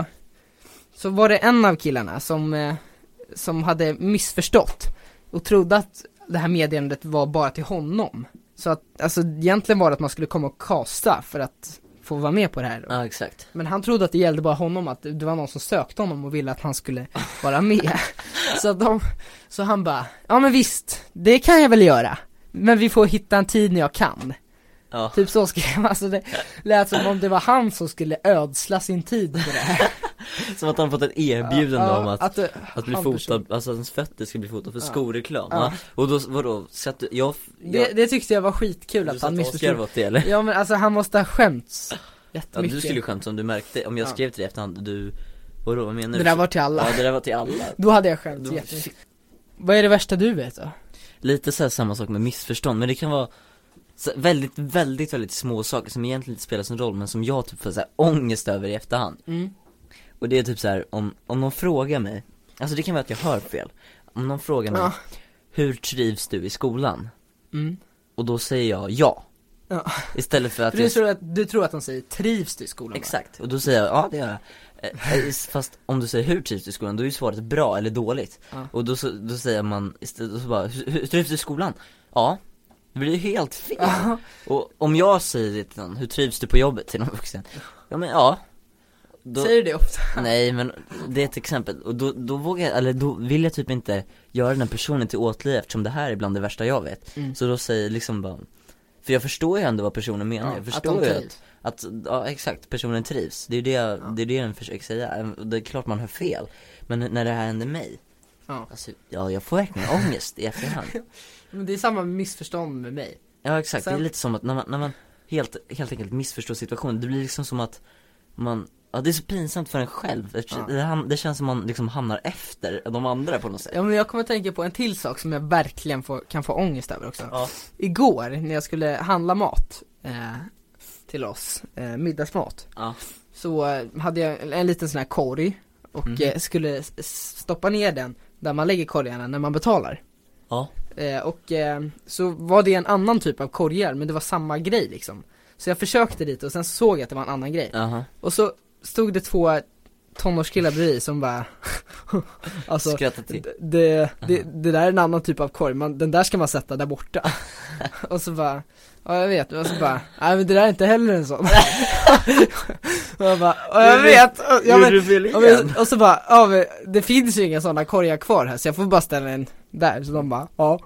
Speaker 2: så var det en av killarna som, eh, som hade missförstått och trodde att det här meddelandet var bara till honom. Så att, alltså egentligen var det att man skulle komma och casta för att få vara med på det här.
Speaker 1: Ja, exakt.
Speaker 2: Men han trodde att det gällde bara honom, att det var någon som sökte honom och ville att han skulle vara med. så, att de, så han bara, ja men visst, det kan jag väl göra. Men vi får hitta en tid när jag kan.
Speaker 1: Ja.
Speaker 2: Typ så skrev han, alltså det lät som om det var han som skulle ödsla sin tid på det här.
Speaker 1: Som att han fått ett erbjudande
Speaker 2: Ja,
Speaker 1: om att,
Speaker 2: att, det-
Speaker 1: att bli
Speaker 2: han
Speaker 1: fotad,
Speaker 2: person-
Speaker 1: alltså hans fötter ska bli fotad för
Speaker 2: Ja.
Speaker 1: skoreklam.
Speaker 2: Ja.
Speaker 1: Ja. Och då, vadå, så att du, jag,
Speaker 2: det,
Speaker 1: jag
Speaker 2: det tyckte jag var skitkul
Speaker 1: du
Speaker 2: att
Speaker 1: satt
Speaker 2: han
Speaker 1: och
Speaker 2: missförstod.
Speaker 1: skrev åt det, eller?
Speaker 2: Ja men alltså han måste ha skämts
Speaker 1: Ja,
Speaker 2: jättemycket.
Speaker 1: du skulle ju skämt om du märkte, om jag
Speaker 2: Ja.
Speaker 1: skrev till dig i efterhand, du, vadå, vad menar
Speaker 2: Det
Speaker 1: du?
Speaker 2: där var till alla.
Speaker 1: Ja, det där var till alla.
Speaker 2: Då hade jag skämts
Speaker 1: Då-
Speaker 2: jättemycket. Vad är det värsta du vet då?
Speaker 1: Lite så här samma sak med missförstånd, men det kan vara så väldigt, väldigt, väldigt små saker som egentligen inte spelar någon roll, men som jag typ får så här ångest över i efterhand.
Speaker 2: Mm.
Speaker 1: Och det är typ så här, om, om någon frågar mig, alltså det kan vara att jag hör fel. Om någon frågar mig,
Speaker 2: Ja.
Speaker 1: hur trivs du i skolan?
Speaker 2: Mm.
Speaker 1: Och då säger jag ja.
Speaker 2: Ja.
Speaker 1: Istället för att
Speaker 2: För du
Speaker 1: jag,
Speaker 2: tror att, du tror att de säger trivs du i skolan? va?
Speaker 1: exakt, och då säger jag, ja det gör jag. Eh, eh, Fast om du säger hur trivs du i skolan, då är ju svaret bra eller dåligt.
Speaker 2: Ja.
Speaker 1: Och då, så, då säger man istället så bara, hur, hur trivs du i skolan? Ja, det blir ju helt fel.
Speaker 2: Ja.
Speaker 1: Och om jag säger det till någon, hur trivs du på jobbet till någon vuxen? Ja men ja då,
Speaker 2: Säger du det ofta?
Speaker 1: nej men det är ett exempel. Och då, då vågar jag, eller då vill jag typ inte göra den här personen till åtlig, eftersom det här är bland det värsta jag vet.
Speaker 2: Mm.
Speaker 1: Så då säger jag liksom bara, för jag förstår ju ändå vad personen menar.
Speaker 2: Ja,
Speaker 1: Jag
Speaker 2: att
Speaker 1: förstår
Speaker 2: de
Speaker 1: ju
Speaker 2: trivs.
Speaker 1: att, att, ja exakt, personen trivs. Det är ju det, jag,
Speaker 2: Ja.
Speaker 1: det är det den försöker säga. Det är klart man hör fel. Men när det här händer mig,
Speaker 2: Ja.
Speaker 1: alltså, ja jag får verkligen ångest i efterhand.
Speaker 2: Men det är samma missförstånd med mig.
Speaker 1: Ja exakt, det
Speaker 2: Sen-
Speaker 1: är lite som att när man, när man helt, helt enkelt missförstår situationen, det blir liksom som att man, ja det är så pinsamt för en själv. Det,
Speaker 2: Ja.
Speaker 1: det, ham- det känns som man liksom hamnar efter de andra på något sätt.
Speaker 2: Ja men jag kommer att tänka på en till sak som jag verkligen får, kan få ångest över också.
Speaker 1: Ja.
Speaker 2: Igår när jag skulle handla mat eh, till oss, eh, middagsmat,
Speaker 1: Ja.
Speaker 2: så eh, hade jag en, en liten sån här korg och
Speaker 1: Mhm.
Speaker 2: eh, skulle s- stoppa ner den där man lägger korgarna när man betalar.
Speaker 1: Ja.
Speaker 2: Eh, och eh, så var det en annan typ av korgar, men det var samma grej liksom. Så jag försökte dit och sen såg jag att det var en annan grej.
Speaker 1: Aha.
Speaker 2: Och så stod det två tonårskillar bredvid som bara alltså
Speaker 1: Skratta till.
Speaker 2: d- det, det, det där är en annan typ av korg, man, den där ska man sätta där borta. Och så bara, ja jag vet, och så bara, nej men det där är inte heller en sån. Och jag bara, ja jag vet, och, ja, men,
Speaker 1: du fel
Speaker 2: ja, men, och så bara, ja men det finns ju inga sådana korgar kvar här, så jag får bara ställa en där. Så de bara, ja.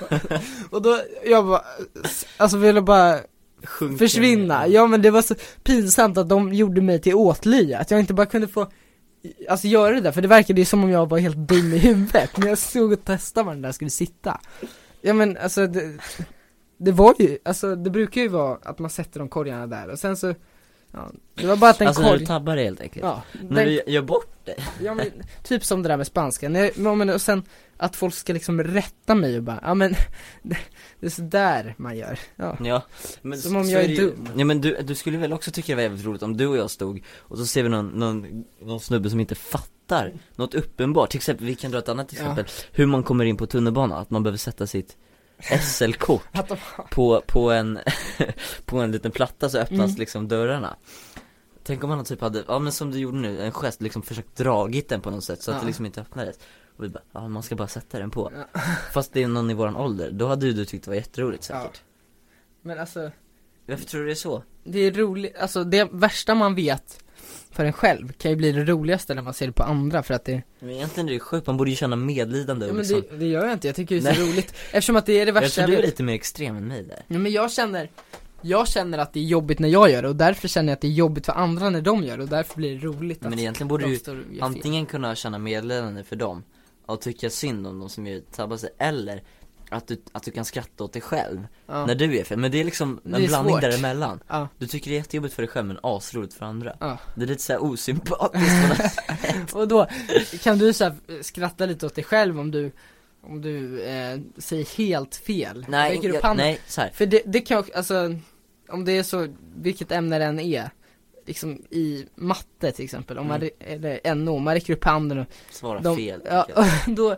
Speaker 2: Och då, jag bara, alltså ville bara
Speaker 1: Sjunker
Speaker 2: försvinna.
Speaker 1: ner.
Speaker 2: Ja men det var så pinsamt att de gjorde mig till åtly, att jag inte bara kunde få alltså göra det där, för det verkade ju som om jag var helt dum i huvudet när jag stod och testade var den där skulle sitta. Ja men alltså det, det var ju, alltså det brukar ju vara att man sätter de korgarna där och sen så, ja, det var bara att en
Speaker 1: Alltså när
Speaker 2: korg,
Speaker 1: du tabbar det helt enkelt.
Speaker 2: ja,
Speaker 1: När
Speaker 2: den,
Speaker 1: du gör bort det.
Speaker 2: ja men, typ som det där med spanska. När jag, ja, men, och sen att folk ska liksom rätta mig och bara, ja men det, det är så där man gör. Ja.
Speaker 1: Ja, men
Speaker 2: Som om
Speaker 1: så
Speaker 2: jag är
Speaker 1: det ju-
Speaker 2: dum.
Speaker 1: Ja men du, du skulle väl också tycka det var jävligt roligt om du och jag stod och så ser vi någon, någon, någon snubbe som inte fattar något uppenbart. Till exempel, vi kan dra ett annat exempel, hur man kommer in på tunnelbana, att man behöver sätta sitt S L-kort
Speaker 2: Att de,
Speaker 1: på, på en på en liten platta, så öppnas
Speaker 2: Mm.
Speaker 1: liksom dörrarna. Tänk om man typ hade, ja men som du gjorde nu, en gest, liksom försökt dragit den på något sätt så att
Speaker 2: Ja.
Speaker 1: det liksom inte öppnades. Och vi bara, ja man ska bara sätta den på.
Speaker 2: Ja.
Speaker 1: Fast det är någon i våran ålder, då hade ju du tyckt det var jätteroligt säkert.
Speaker 2: Ja. Men alltså
Speaker 1: Varför tror du det är så?
Speaker 2: det är roligt, alltså det värsta man vet för en själv kan ju bli det roligaste när man ser det på andra, för att det,
Speaker 1: Men egentligen är det sjukt, man borde ju känna medlidande
Speaker 2: ja,
Speaker 1: och
Speaker 2: men
Speaker 1: liksom.
Speaker 2: det, det gör jag inte, jag tycker det är så
Speaker 1: Nej.
Speaker 2: roligt eftersom att det är det
Speaker 1: Jag
Speaker 2: värsta
Speaker 1: tror du är
Speaker 2: vet.
Speaker 1: lite mer extrem än mig där.
Speaker 2: Ja, men jag känner jag känner att det är jobbigt när jag gör det, och därför känner jag att det är jobbigt för andra när de gör det, och därför blir det roligt att
Speaker 1: Men egentligen borde
Speaker 2: de
Speaker 1: du
Speaker 2: står och gör fel.
Speaker 1: antingen kunna känna medlidande för dem och tycka synd om de som gör tabbar sig, eller att du, att du kan skratta åt dig själv
Speaker 2: Ja.
Speaker 1: när du är fel. Men det är liksom en
Speaker 2: Det är
Speaker 1: blandning
Speaker 2: svårt.
Speaker 1: däremellan.
Speaker 2: Ja.
Speaker 1: Du tycker det är jättejobbigt för dig själv men asroligt för andra.
Speaker 2: Ja.
Speaker 1: Det är lite såhär osympatiskt på något sätt.
Speaker 2: Och då kan du så här skratta lite åt dig själv om du om du eh, säger helt fel.
Speaker 1: Nej,
Speaker 2: Räcker upp
Speaker 1: jag,
Speaker 2: handen.
Speaker 1: nej så här.
Speaker 2: För det, det kan jag, alltså om det är så, vilket ämne det än är, liksom i matte till exempel, om man,
Speaker 1: Mm.
Speaker 2: eller N O, man räcker upp handen och
Speaker 1: Svara
Speaker 2: de,
Speaker 1: fel.
Speaker 2: ja,
Speaker 1: tycker jag.
Speaker 2: då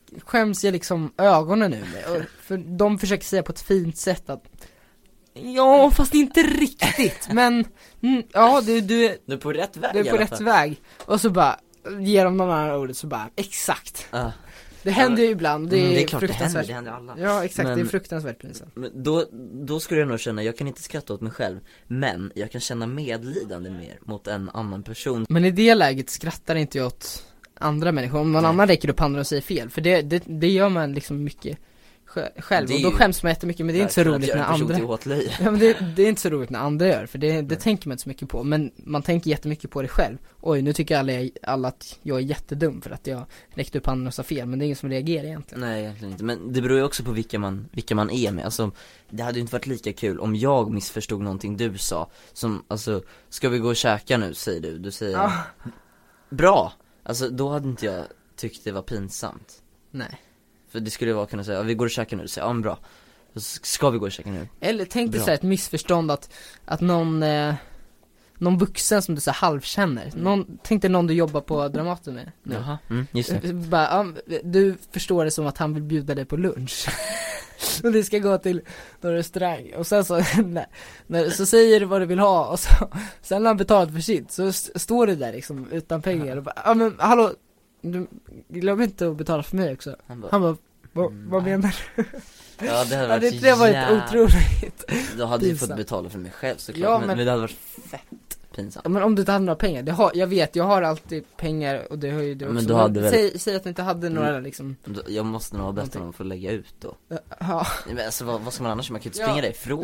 Speaker 2: skäms jag liksom ögonen ur mig. Och för de försöker säga på ett fint sätt att ja, fast inte riktigt. Men mm, ja, du, du,
Speaker 1: du är på rätt väg.
Speaker 2: Du är på rätt fall. väg. Och så bara ger de de här ordet så bara exakt.
Speaker 1: Ah.
Speaker 2: Det händer ju ibland. Det är,
Speaker 1: mm, det är klart
Speaker 2: fruktansvärt.
Speaker 1: Det händer, det händer alla.
Speaker 2: Ja, exakt.
Speaker 1: Men,
Speaker 2: det är fruktansvärt pinsamt.
Speaker 1: Men då, då skulle jag nog känna, jag kan inte skratta åt mig själv, men jag kan känna medlidande mer mot en annan person.
Speaker 2: Men i det läget skrattar inte jag åt andra människor. Om någon Nej. annan räcker upp handen och säger fel. För det, det, det gör man liksom mycket själv. Och då skäms man jättemycket. Men det är inte så roligt när andra ja, men det, det är inte så roligt när andra gör. För det, det tänker man inte så mycket på. Men man tänker jättemycket på det själv. Oj, nu tycker alla, alla att jag är jättedum för att jag räckte upp handen och sa fel. Men det är ingen som reagerar egentligen.
Speaker 1: Nej, egentligen inte. Men det beror ju också på vilka man, vilka man är med. Alltså, det hade ju inte varit lika kul om jag missförstod någonting du sa. Som, alltså, ska vi gå och käka nu, säger du. Du säger,
Speaker 2: ah.
Speaker 1: bra. Alltså, då hade inte jag tyckt det var pinsamt.
Speaker 2: Nej.
Speaker 1: För det skulle vara kunna säga, ja, vi går och käka nu. Så, ja, men bra. Ska vi gå och käka nu?
Speaker 2: Eller tänk dig så här ett missförstånd att, att någon, eh, någon vuxen som du så här halvkänner. Någon, tänk dig någon du jobbar på Dramaten med. Nu.
Speaker 1: Jaha, mm, just det.
Speaker 2: Bara, ja, du förstår det som att han vill bjuda dig på lunch. Och du ska gå till någon restaurang. Och sen så, nej, när, så säger du vad du vill ha. Och så, sen när han betalat för sitt så st- står du där liksom utan pengar. Och bara, ja men hallå, du glöm inte att betala för mig också. Han bara, han bara vad, mm, vad menar du?
Speaker 1: Ja, det hade varit
Speaker 2: ja, det, det varit otroligt.
Speaker 1: Då hade du fått betala för mig själv såklart,
Speaker 2: ja,
Speaker 1: men,
Speaker 2: men,
Speaker 1: men det hade varit fett pinsamt.
Speaker 2: Ja, men om du inte hade några pengar, det har, jag vet, jag har alltid pengar och det har ju du också.
Speaker 1: Men du hade väl...
Speaker 2: säg, säg att du inte hade några mm. liksom.
Speaker 1: Jag måste nog ha bett honom för att lägga ut då.
Speaker 2: Ja.
Speaker 1: Men alltså vad, vad ska man annars, man kan inte springa ja. därifrån.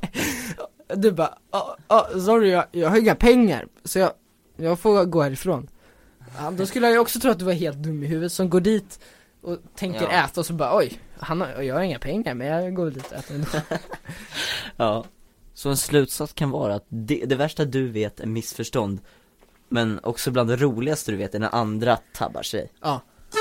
Speaker 2: Du bara, ja, ja, sorry, jag, jag har inga pengar, så jag, jag får gå härifrån. Ja, då skulle jag också tro att du var helt dum i huvudet som går dit och tänker ja. äta och så bara, oj, han har, jag har inga pengar men jag går dit och äter ändå.
Speaker 1: Ja, så en slutsats kan vara att det, det värsta du vet är missförstånd, men också bland det roligaste du vet är när andra tabbar sig.
Speaker 2: Ja.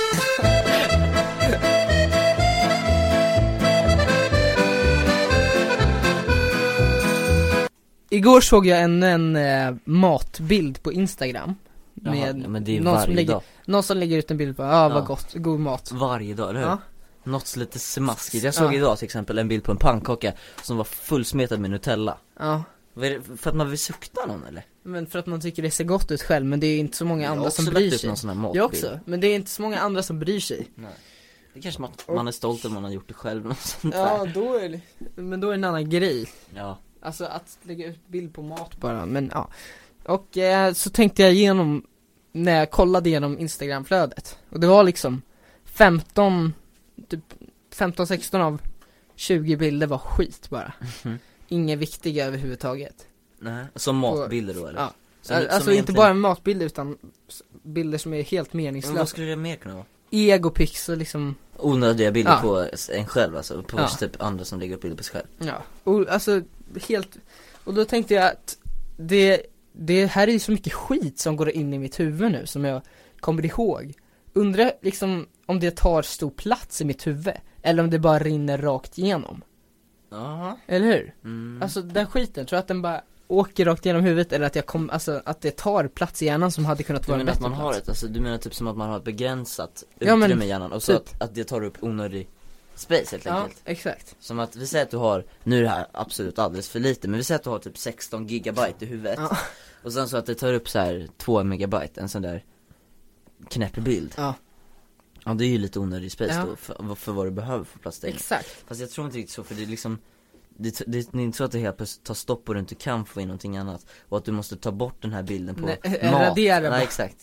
Speaker 2: Igår såg jag en, en eh, matbild på Instagram. Med
Speaker 1: Jaha, ja, men det är
Speaker 2: någon,
Speaker 1: varje
Speaker 2: som lägger,
Speaker 1: dag.
Speaker 2: någon som lägger ut en bild på, ja ah, vad
Speaker 1: ja.
Speaker 2: gott, god mat.
Speaker 1: Varje dag, eller hur?
Speaker 2: Ja.
Speaker 1: Något lite smaskigt. Jag såg
Speaker 2: ja.
Speaker 1: idag till exempel en bild på en pannkaka som var fullsmetad med Nutella.
Speaker 2: Ja.
Speaker 1: För att man vill sukta någon, eller?
Speaker 2: Men för att man tycker det ser gott ut själv, men det är inte så många andra som bryr sig. Jag också, men det är inte så många andra som bryr sig.
Speaker 1: Nej. Det kanske man, man är stolt om man har gjort det själv. Sånt
Speaker 2: ja,
Speaker 1: där.
Speaker 2: då är det, men då är det en annan grej.
Speaker 1: Ja.
Speaker 2: Alltså att lägga ut bild på mat bara, men ja. Och eh, så tänkte jag igenom, när jag kollade igenom Instagramflödet. Och det var liksom femton, typ femton sexton av tjugo bilder var skit bara. Mm-hmm. Inga viktiga överhuvudtaget.
Speaker 1: Nej, som matbilder då eller?
Speaker 2: Ja.
Speaker 1: Som,
Speaker 2: alltså
Speaker 1: som
Speaker 2: inte bara matbilder utan bilder som är helt meningslösa.
Speaker 1: Men vad skulle det mer kunna vara?
Speaker 2: Egopix och liksom
Speaker 1: onödiga bilder
Speaker 2: ja.
Speaker 1: på en själv, alltså på
Speaker 2: ja.
Speaker 1: typ andra som lägger upp bilder på sig själv.
Speaker 2: Ja, och alltså helt. Och då tänkte jag att det, det här är ju så mycket skit som går in i mitt huvud nu som jag kommer ihåg. Undrar liksom om det tar stor plats i mitt huvud eller om det bara rinner rakt igenom.
Speaker 1: Ja.
Speaker 2: Eller hur?
Speaker 1: Mm.
Speaker 2: Alltså den skiten, tror jag att den bara åker rakt igenom huvudet eller att jag kom, alltså att det tar plats i hjärnan som hade kunnat vara en bättre
Speaker 1: att man
Speaker 2: plats.
Speaker 1: har ett, alltså du menar typ som att man har ett begränsat
Speaker 2: ja,
Speaker 1: utrymme i hjärnan och så
Speaker 2: typ.
Speaker 1: att, att det tar upp onödig space helt
Speaker 2: ja,
Speaker 1: enkelt.
Speaker 2: Exakt.
Speaker 1: Som att vi säger att du har, nu är det här absolut alldeles för lite, men vi säger att du har typ sexton gigabyte i huvudet.
Speaker 2: Ja.
Speaker 1: Och sen så att det tar upp så här två megabyte, en sån där knäppbild.
Speaker 2: Ja.
Speaker 1: Ja, det är ju lite onödig space
Speaker 2: ja.
Speaker 1: då för, för vad du behöver för plats där.
Speaker 2: Exakt.
Speaker 1: Fast jag tror inte riktigt så, för det är liksom det, det, det är inte så att det helt plötsligt tar stopp och du inte kan få in någonting annat. Och att du måste ta bort den här bilden på
Speaker 2: nej,
Speaker 1: mat.
Speaker 2: Radera.
Speaker 1: Nej, exakt.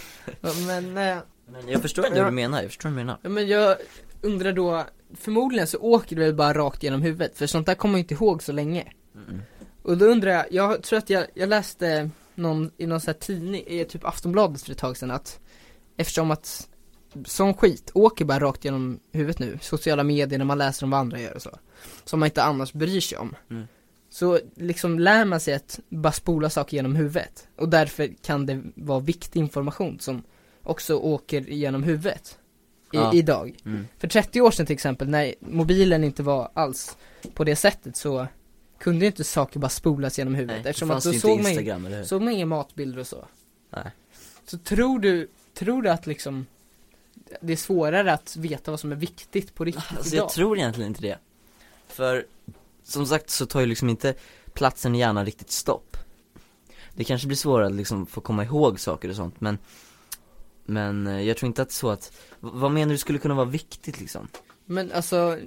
Speaker 2: Men, nej.
Speaker 1: Men jag förstår inte ja. hur du menar, jag förstår vad du menar.
Speaker 2: Ja, men jag undrar då, förmodligen så åker du väl bara rakt genom huvudet. För sånt där kommer jag inte ihåg så länge. Mm. Och då undrar jag, jag tror att jag, jag läste någon, i någon sån här tidning, i typ Aftonbladet för ett tag sedan, att eftersom att sån skit åker bara rakt genom huvudet nu, sociala medier, när man läser om vad andra gör och så, som man inte annars bryr sig om, mm. så liksom lär man sig att bara spola saker genom huvudet, och därför kan det vara viktig information som också åker genom huvudet i, ja. idag. Mm. För trettio år sedan till exempel, när mobilen inte var alls på det sättet, så kunde inte saker bara spolas genom huvudet.
Speaker 1: Nej,
Speaker 2: eftersom att då såg man, såg man inga matbilder och så.
Speaker 1: Nej.
Speaker 2: Så tror du, tror du att liksom det är svårare att veta vad som är viktigt på riktigt
Speaker 1: Alltså
Speaker 2: idag.
Speaker 1: jag tror egentligen inte det. För som sagt så tar ju liksom inte platsen i hjärnan riktigt stopp. Det kanske blir svårare att liksom få komma ihåg saker och sånt, men Men eh, jag tror inte att så att v- vad menar du skulle kunna vara viktigt liksom?
Speaker 2: Men alltså,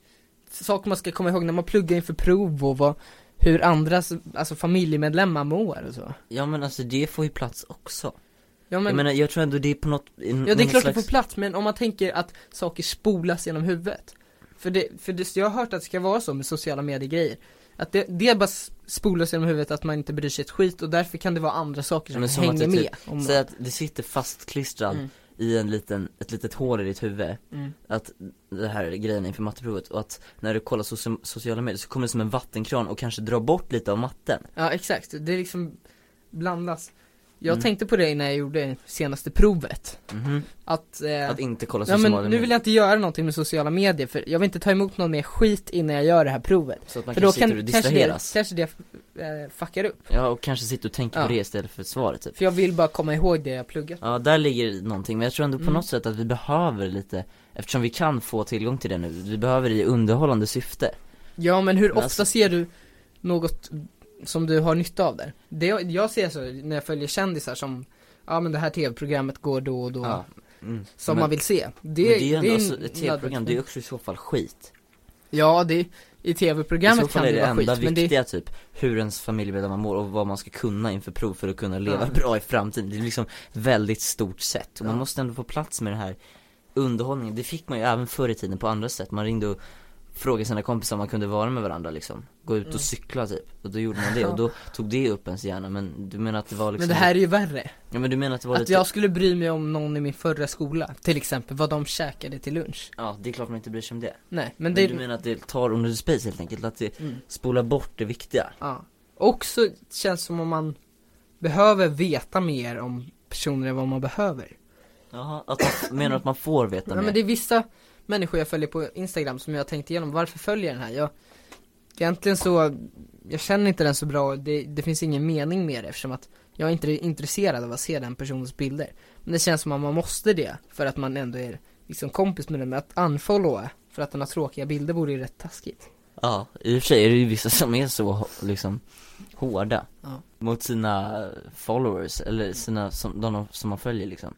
Speaker 2: saker man ska komma ihåg när man pluggar inför prov och vad, hur andras, alltså familjemedlemmar mår och så.
Speaker 1: Ja men alltså det får ju plats också.
Speaker 2: Ja, men,
Speaker 1: Jag menar jag tror ändå det är på något en,
Speaker 2: ja det är
Speaker 1: någon
Speaker 2: klart
Speaker 1: slags...
Speaker 2: det får plats, men om man tänker att saker spolas genom huvudet. För det, för det, jag har hört att det ska vara så med sociala medier-grejer. Att det, det bara spolas genom huvudet att man inte bryr sig ett skit, och därför kan det vara andra saker som,
Speaker 1: Men som att
Speaker 2: hänger
Speaker 1: det
Speaker 2: med.
Speaker 1: typ,
Speaker 2: Om
Speaker 1: säg att det sitter fastklistrad
Speaker 2: Mm.
Speaker 1: i en liten, ett litet hål i ditt huvud.
Speaker 2: Mm.
Speaker 1: Att det här är grejen inför matteprovet, och att när du kollar soci- sociala medier så kommer det som en vattenkran och kanske drar bort lite av matten.
Speaker 2: Ja, exakt. Det är liksom blandas. Jag
Speaker 1: Mm.
Speaker 2: tänkte på det när jag gjorde senaste provet.
Speaker 1: Mhm.
Speaker 2: Att, eh,
Speaker 1: Att inte kolla
Speaker 2: ja,
Speaker 1: sociala
Speaker 2: men nu
Speaker 1: medier.
Speaker 2: vill jag inte göra någonting med sociala medier, för jag vill inte ta emot någon mer skit innan jag gör det här provet.
Speaker 1: Så att man
Speaker 2: För
Speaker 1: kan
Speaker 2: då
Speaker 1: sitta och
Speaker 2: kan kanske det,
Speaker 1: distraheras.
Speaker 2: kanske det eh, fuckar upp.
Speaker 1: Ja, och kanske sitta och tänka
Speaker 2: Ja.
Speaker 1: på det istället för svaret typ.
Speaker 2: För jag vill bara komma ihåg det jag pluggat.
Speaker 1: Ja, där ligger någonting, men jag tror ändå på
Speaker 2: Mm.
Speaker 1: något sätt att vi behöver lite, eftersom vi kan få tillgång till det nu, vi behöver det i underhållande syfte.
Speaker 2: Ja, men hur
Speaker 1: Men
Speaker 2: ofta
Speaker 1: alltså-
Speaker 2: ser du något som du har nytta av där? Det, jag ser så när jag följer kändisar som, ja men det här tv-programmet går då och då,
Speaker 1: Ja. Mm.
Speaker 2: som
Speaker 1: men,
Speaker 2: man vill se. Det,
Speaker 1: men det är ju ändå,
Speaker 2: en
Speaker 1: alltså, ett tv-program,
Speaker 2: nödvändigt.
Speaker 1: det är ju också i så fall skit.
Speaker 2: Ja, det, i
Speaker 1: I
Speaker 2: tv-programmet
Speaker 1: så fall
Speaker 2: kan
Speaker 1: är
Speaker 2: det
Speaker 1: det
Speaker 2: vara
Speaker 1: enda
Speaker 2: skit, men det,
Speaker 1: viktiga typ hur ens familjemedlemmar mår och vad man ska kunna inför prov för att kunna leva
Speaker 2: Ja.
Speaker 1: bra i framtiden. Det är liksom väldigt stort sätt, och man
Speaker 2: Ja.
Speaker 1: måste ändå få plats med den här underhållningen. Det fick man ju även förr i tiden på andra sätt. Man ringde och frågade sina kompisar om man kunde vara med varandra liksom. Gå ut och
Speaker 2: Mm.
Speaker 1: cykla typ, och då gjorde man det, och då tog det upp ens hjärna. Men du menar att det var liksom
Speaker 2: men det här är ju värre.
Speaker 1: Ja men du menar att det var
Speaker 2: Att
Speaker 1: lite...
Speaker 2: jag skulle bry mig om någon i min förra skola, till exempel, vad de käkade till lunch.
Speaker 1: Ja, det är klart man inte bryr sig om det.
Speaker 2: Nej, men,
Speaker 1: Men
Speaker 2: det
Speaker 1: du menar att det tar under space helt enkelt, att det
Speaker 2: mm,
Speaker 1: spolar bort det viktiga.
Speaker 2: ja. Också känns som om man behöver veta mer om personer än vad man behöver.
Speaker 1: Jaha, att man menar att man får veta
Speaker 2: Ja,
Speaker 1: mer.
Speaker 2: men det är vissa människor jag följer på Instagram som jag har tänkt igenom, varför följer jag den här? Jag, egentligen så, jag känner inte den så bra, det, det finns ingen mening med det, eftersom att jag är inte intresserad av att se den personens bilder. Men det känns som att man måste det, för att man ändå är liksom kompis med den, med att unfollowa för att den har tråkiga bilder vore ju rätt taskigt.
Speaker 1: Ja, i och för sig är det ju vissa som är så liksom hårda
Speaker 2: Ja.
Speaker 1: mot sina followers, eller sina, som, de som man följer liksom.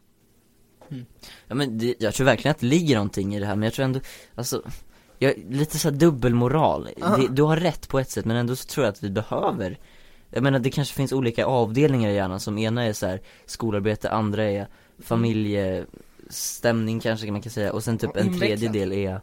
Speaker 2: Mm.
Speaker 1: Ja men det, jag tror verkligen att det ligger någonting i det här, men jag tror ändå, alltså jag, lite så här dubbelmoral.
Speaker 2: Aha.
Speaker 1: Det, du har rätt på ett sätt, men ändå så tror jag att vi behöver, jag menar det kanske finns olika avdelningar i hjärnan, som ena är så här skolarbete, andra är familjestämning kanske man kan säga, och sen typ
Speaker 2: Ja,
Speaker 1: en
Speaker 2: invecklat.
Speaker 1: tredje del är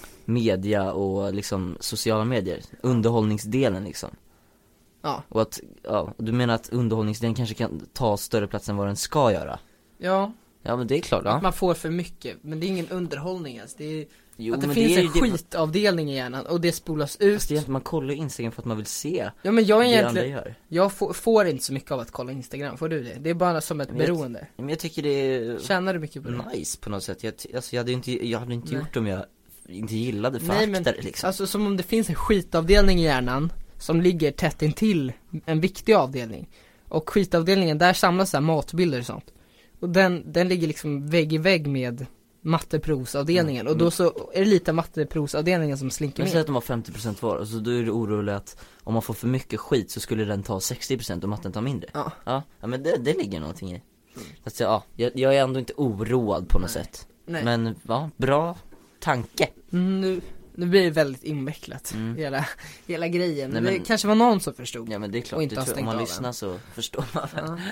Speaker 1: media och liksom sociala medier, underhållningsdelen liksom.
Speaker 2: Ja,
Speaker 1: Och att, ja, du menar att underhållningsdelen kanske kan ta större plats än vad den ska göra?
Speaker 2: ja,
Speaker 1: Ja men det är klart, ja.
Speaker 2: att man får för mycket, men det är ingen underhållning ens. Det är
Speaker 1: Jo,
Speaker 2: att det
Speaker 1: men
Speaker 2: finns
Speaker 1: är
Speaker 2: en
Speaker 1: ju det man-
Speaker 2: skitavdelning i hjärnan och det spolas ut.
Speaker 1: Fast det är inte, man kollar ju Instagram för att man vill se
Speaker 2: Ja, men jag är
Speaker 1: det andra
Speaker 2: egentligen,
Speaker 1: gör.
Speaker 2: jag får, får inte så mycket av att kolla Instagram, får du det? Det är bara som ett
Speaker 1: Men jag-
Speaker 2: beroende.
Speaker 1: Men jag tycker det är
Speaker 2: Tjänar du mycket på det?
Speaker 1: nice på något sätt. Jag, ty- alltså jag hade ju inte, jag hade inte
Speaker 2: Nej.
Speaker 1: gjort det om jag inte gillade
Speaker 2: Nej, men-
Speaker 1: faktare liksom.
Speaker 2: Alltså som om det finns en skitavdelning i hjärnan som ligger tätt intill en viktig avdelning. Och skitavdelningen, där samlas så här matbilder och sånt. Och den, den ligger liksom vägg i vägg med matteprovsavdelningen.
Speaker 1: Mm.
Speaker 2: Och då så är det lite matteprovsavdelningen som slinker
Speaker 1: Men säg
Speaker 2: med.
Speaker 1: att de har femtio procent var, och så då är du orolig att om man får för mycket skit så skulle den ta sextio procent och matten tar mindre.
Speaker 2: Ja.
Speaker 1: Ja, ja men det, det ligger någonting i. Fast ja, jag, jag är ändå inte oroad på något
Speaker 2: Nej.
Speaker 1: sätt.
Speaker 2: Nej.
Speaker 1: Men ja, bra tanke.
Speaker 2: Mm, nu, nu blir det väldigt invecklat,
Speaker 1: Mm.
Speaker 2: hela, hela grejen.
Speaker 1: Nej,
Speaker 2: men
Speaker 1: men-
Speaker 2: det kanske var någon som förstod.
Speaker 1: Ja men det är klart,
Speaker 2: Och inte
Speaker 1: det
Speaker 2: har
Speaker 1: tror, jag- om
Speaker 2: stängt
Speaker 1: man
Speaker 2: av
Speaker 1: lyssnar
Speaker 2: än.
Speaker 1: så förstår man väl.
Speaker 2: Ja.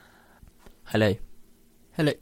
Speaker 1: Hallå.
Speaker 2: Eller,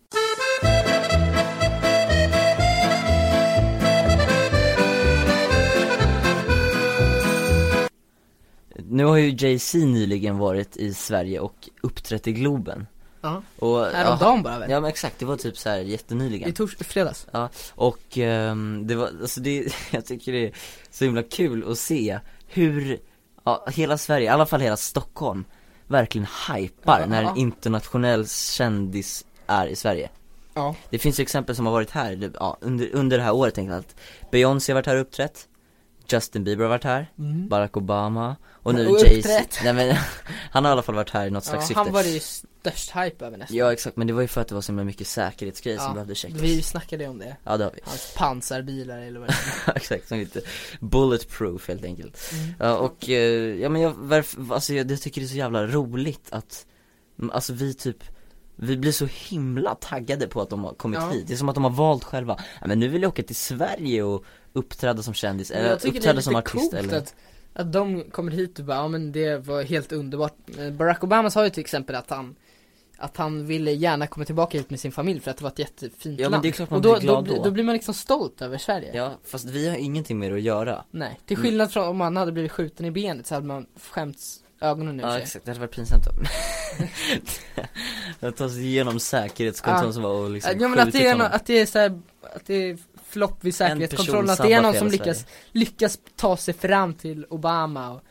Speaker 1: Nu har ju Jay-Z nyligen varit i Sverige och uppträtt i Globen.
Speaker 2: ja,
Speaker 1: Och,
Speaker 2: häromdagen bara väl?
Speaker 1: Ja men exakt, det var typ så här jättenyligen.
Speaker 2: I tors- fredags.
Speaker 1: Ja, och ehm, det var, alltså det, jag tycker det är så himla kul att se hur, ja, hela Sverige, i alla fall hela Stockholm, verkligen hypar
Speaker 2: Ja.
Speaker 1: när en internationell kändis är i Sverige.
Speaker 2: Ja.
Speaker 1: Det finns ju exempel som har varit här, ja, under, under det här året tänkte jag att Beyoncé har varit här och uppträtt, Justin Bieber har varit här,
Speaker 2: Mm.
Speaker 1: Barack Obama och nu
Speaker 2: Och
Speaker 1: Jay-Z.
Speaker 2: uppträtt.
Speaker 1: Nej men han har i alla fall varit här i något slags
Speaker 2: Ja,
Speaker 1: syfte.
Speaker 2: han var ju störst hype över nästan.
Speaker 1: Ja exakt, men det var ju för att det var så himla mycket säkerhetsgrejer som behövde checkas.
Speaker 2: Vi snackade om det.
Speaker 1: Ja det har vi.
Speaker 2: Hans pansarbilar eller vad det är.
Speaker 1: Exakt, som lite bulletproof helt enkelt.
Speaker 2: Mm.
Speaker 1: Ja och, eh, ja men jag, varför, alltså jag, jag tycker det är så jävla roligt att, alltså vi typ, vi blir så himla taggade på att de har kommit
Speaker 2: Ja.
Speaker 1: hit. Det är som att de har valt själva, ja men nu vill jag åka till Sverige och uppträda som kändis,
Speaker 2: Men
Speaker 1: eller
Speaker 2: jag tycker
Speaker 1: uppträda
Speaker 2: det är
Speaker 1: som
Speaker 2: lite
Speaker 1: artist
Speaker 2: coolt
Speaker 1: eller
Speaker 2: att, att de kommer hit och bara, ja men det var helt underbart. Eh, Barack Obama sa ju till exempel att han att han ville gärna komma tillbaka hit med sin familj för att det var ett jättefint
Speaker 1: Ja, men
Speaker 2: land.
Speaker 1: det är klart man
Speaker 2: och då,
Speaker 1: blir glad
Speaker 2: då,
Speaker 1: då.
Speaker 2: då blir man liksom stolt över Sverige.
Speaker 1: Ja, fast vi har ingenting mer att göra.
Speaker 2: Nej, till skillnad från om man hade blivit skjuten i benet så hade man skämts ögonen ur
Speaker 1: Ja
Speaker 2: sig.
Speaker 1: exakt, det hade varit pinsamt då. Att ta sig igenom säkerhetskontrollen
Speaker 2: Ja.
Speaker 1: som var och liksom
Speaker 2: Ja men att det är,
Speaker 1: skjutit
Speaker 2: no,
Speaker 1: honom.
Speaker 2: att det är så här, att det är flopp vid säkerhetskontrollen,
Speaker 1: person
Speaker 2: att det är någon
Speaker 1: sabbar
Speaker 2: som
Speaker 1: hela
Speaker 2: lyckas, lyckas ta sig fram till Obama och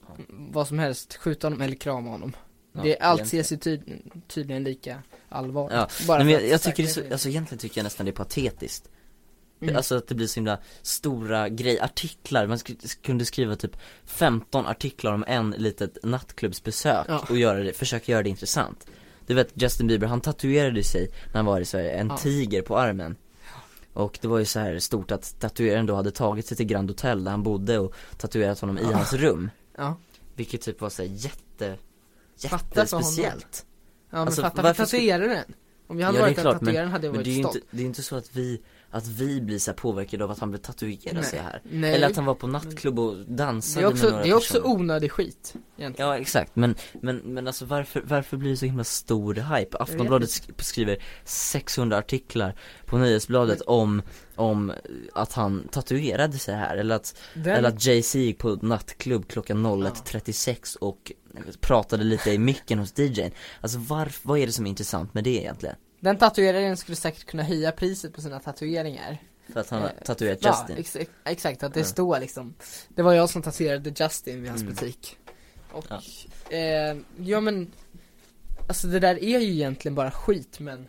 Speaker 2: vad som helst, skjuta honom eller krama honom.
Speaker 1: Ja,
Speaker 2: det, allt
Speaker 1: egentligen.
Speaker 2: ses ju tyd, tydligen lika allvarligt.
Speaker 1: Ja,
Speaker 2: Bara
Speaker 1: nej, men
Speaker 2: för
Speaker 1: jag,
Speaker 2: att
Speaker 1: jag tycker det är så,
Speaker 2: säkerhet-
Speaker 1: alltså egentligen tycker jag nästan det är patetiskt.
Speaker 2: Mm.
Speaker 1: Alltså att det blir så himla stora grej, artiklar, man sk- kunde skriva typ femton artiklar om en litet nattklubbsbesök
Speaker 2: Ja.
Speaker 1: och göra det, försöka göra det intressant. Du vet Justin Bieber, han tatuerade sig när han var i Sverige, en
Speaker 2: Ja.
Speaker 1: tiger på armen. Och det var ju så här stort att tatueraren då hade tagit sig till Grand Hotel där han bodde och tatuerat honom i
Speaker 2: Ja.
Speaker 1: hans rum.
Speaker 2: Ja,
Speaker 1: Vilket typ var så här jätte,
Speaker 2: Fatta för honom.
Speaker 1: jättespeciellt.
Speaker 2: ja men
Speaker 1: Alltså,
Speaker 2: fatta för
Speaker 1: varför skulle-
Speaker 2: tatueraren. Om jag hade
Speaker 1: Ja, det är
Speaker 2: varit en
Speaker 1: klart, men-
Speaker 2: tatueraren hade jag
Speaker 1: Men
Speaker 2: varit
Speaker 1: det är ju
Speaker 2: stolt.
Speaker 1: inte, det är inte så att vi, att vi blir så här påverkade av att han blev tatuerad
Speaker 2: Nej.
Speaker 1: sig här.
Speaker 2: Nej.
Speaker 1: Eller att han var på nattklubb och
Speaker 2: Det
Speaker 1: dansade
Speaker 2: är också,
Speaker 1: med några
Speaker 2: det är också
Speaker 1: personer.
Speaker 2: onödig skit egentligen.
Speaker 1: Ja exakt, men, men, men alltså varför, varför blir det så himla stor hype? Aftonbladet sk- skriver sexhundra artiklar på Nyhetsbladet om, om att han tatuerade sig här. Eller att,
Speaker 2: Den,
Speaker 1: eller att Jay-Z gick på nattklubb klockan ett trettiosex och pratade lite i micken hos D J:n. Alltså varför, vad är det som är intressant med det egentligen?
Speaker 2: den tatueraren skulle säkert kunna höja priset på sina tatueringar.
Speaker 1: För att han har
Speaker 2: Eh,
Speaker 1: tatuerat
Speaker 2: Ja,
Speaker 1: Justin.
Speaker 2: ex- exakt, att det
Speaker 1: Mm.
Speaker 2: står liksom. Det var jag som tatuerade Justin vid hans
Speaker 1: Mm.
Speaker 2: butik. Och,
Speaker 1: Ja.
Speaker 2: eh, ja men, alltså det där är ju egentligen bara skit, men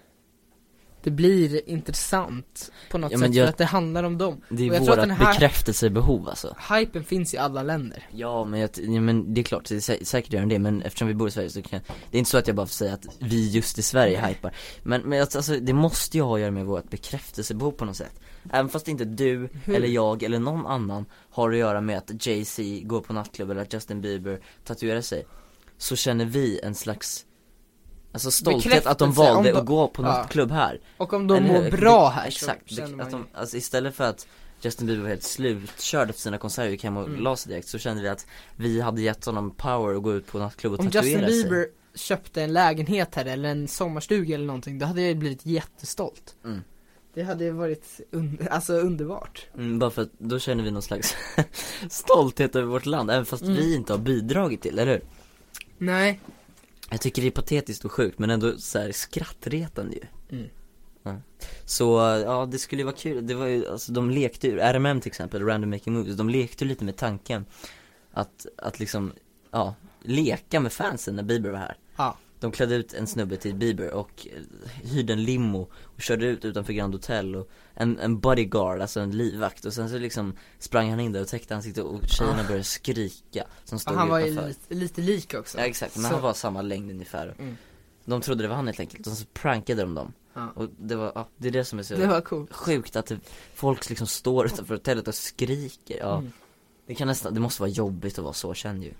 Speaker 2: det blir intressant på något
Speaker 1: Ja, men
Speaker 2: sätt
Speaker 1: jag-
Speaker 2: för att det handlar om dem.
Speaker 1: Det är
Speaker 2: Och jag tror att
Speaker 1: vårat
Speaker 2: den här-
Speaker 1: bekräftelsebehov alltså.
Speaker 2: Hypen finns i alla länder.
Speaker 1: Ja men, jag, ja, men det är klart, det är sä- säkert gör den det, men eftersom vi bor i Sverige så kan det är inte så att jag bara får säga att vi just i Sverige
Speaker 2: Nej.
Speaker 1: hypar. Men, men alltså, det måste ju ha att göra med vårt bekräftelsebehov på något sätt. Även fast inte du,
Speaker 2: Hur?
Speaker 1: eller jag, eller någon annan har att göra med att Jay-Z går på nattklubb eller att Justin Bieber tatuerar sig, så känner vi en slags, alltså stolthet att de
Speaker 2: Bekräftelse,
Speaker 1: valde
Speaker 2: om de-
Speaker 1: att gå på
Speaker 2: ja.
Speaker 1: nattklubb här.
Speaker 2: Och om de
Speaker 1: Eller
Speaker 2: mår
Speaker 1: hur?
Speaker 2: bra här
Speaker 1: Exakt,
Speaker 2: så känner man
Speaker 1: att
Speaker 2: ju-
Speaker 1: de, alltså istället för att Justin Bieber var helt slutkörd efter sina konserter, gick hem och
Speaker 2: Mm.
Speaker 1: la sig direkt, så kände vi att vi hade gett honom power att gå ut på nattklubb och
Speaker 2: Om
Speaker 1: tatuera
Speaker 2: Justin
Speaker 1: sig.
Speaker 2: Bieber köpte en lägenhet här eller en sommarstuga eller någonting, då hade jag blivit jättestolt.
Speaker 1: Mm.
Speaker 2: Det hade varit un- alltså underbart.
Speaker 1: Mm, bara för att då känner vi någon slags stolthet över vårt land, även fast
Speaker 2: Mm.
Speaker 1: vi inte har bidragit till, eller hur?
Speaker 2: Nej.
Speaker 1: Jag tycker det är patetiskt och sjukt, men ändå så här skrattretande ju.
Speaker 2: Mm.
Speaker 1: Ja. Så ja, det skulle ju vara kul. Det var ju, alltså de lekte ju, R M M till exempel, Random Making Movies, de lekte ju lite med tanken att, att liksom, ja, leka med fansen när Bieber var här.
Speaker 2: Ja.
Speaker 1: De klädde ut en snubbe till Bieber och eh, hyrde en limo och körde ut utanför Grand Hotel och en, en bodyguard, alltså en livvakt, och sen så liksom sprang han in där och täckte ansiktet och tjejerna började skrika som
Speaker 2: Och
Speaker 1: stod
Speaker 2: han var ju
Speaker 1: utanför.
Speaker 2: lite, lite lik också.
Speaker 1: Ja exakt, men
Speaker 2: Så-
Speaker 1: han var samma längd ungefär.
Speaker 2: Mm.
Speaker 1: De trodde det var han helt enkelt, och så prankade de dem.
Speaker 2: Ja.
Speaker 1: Och det var, ja, det är det som är så
Speaker 2: Det var coolt.
Speaker 1: sjukt att det, folk liksom står utanför hotellet och skriker. Ja,
Speaker 2: Mm.
Speaker 1: det kan nästan, det måste vara jobbigt att vara så känd ju.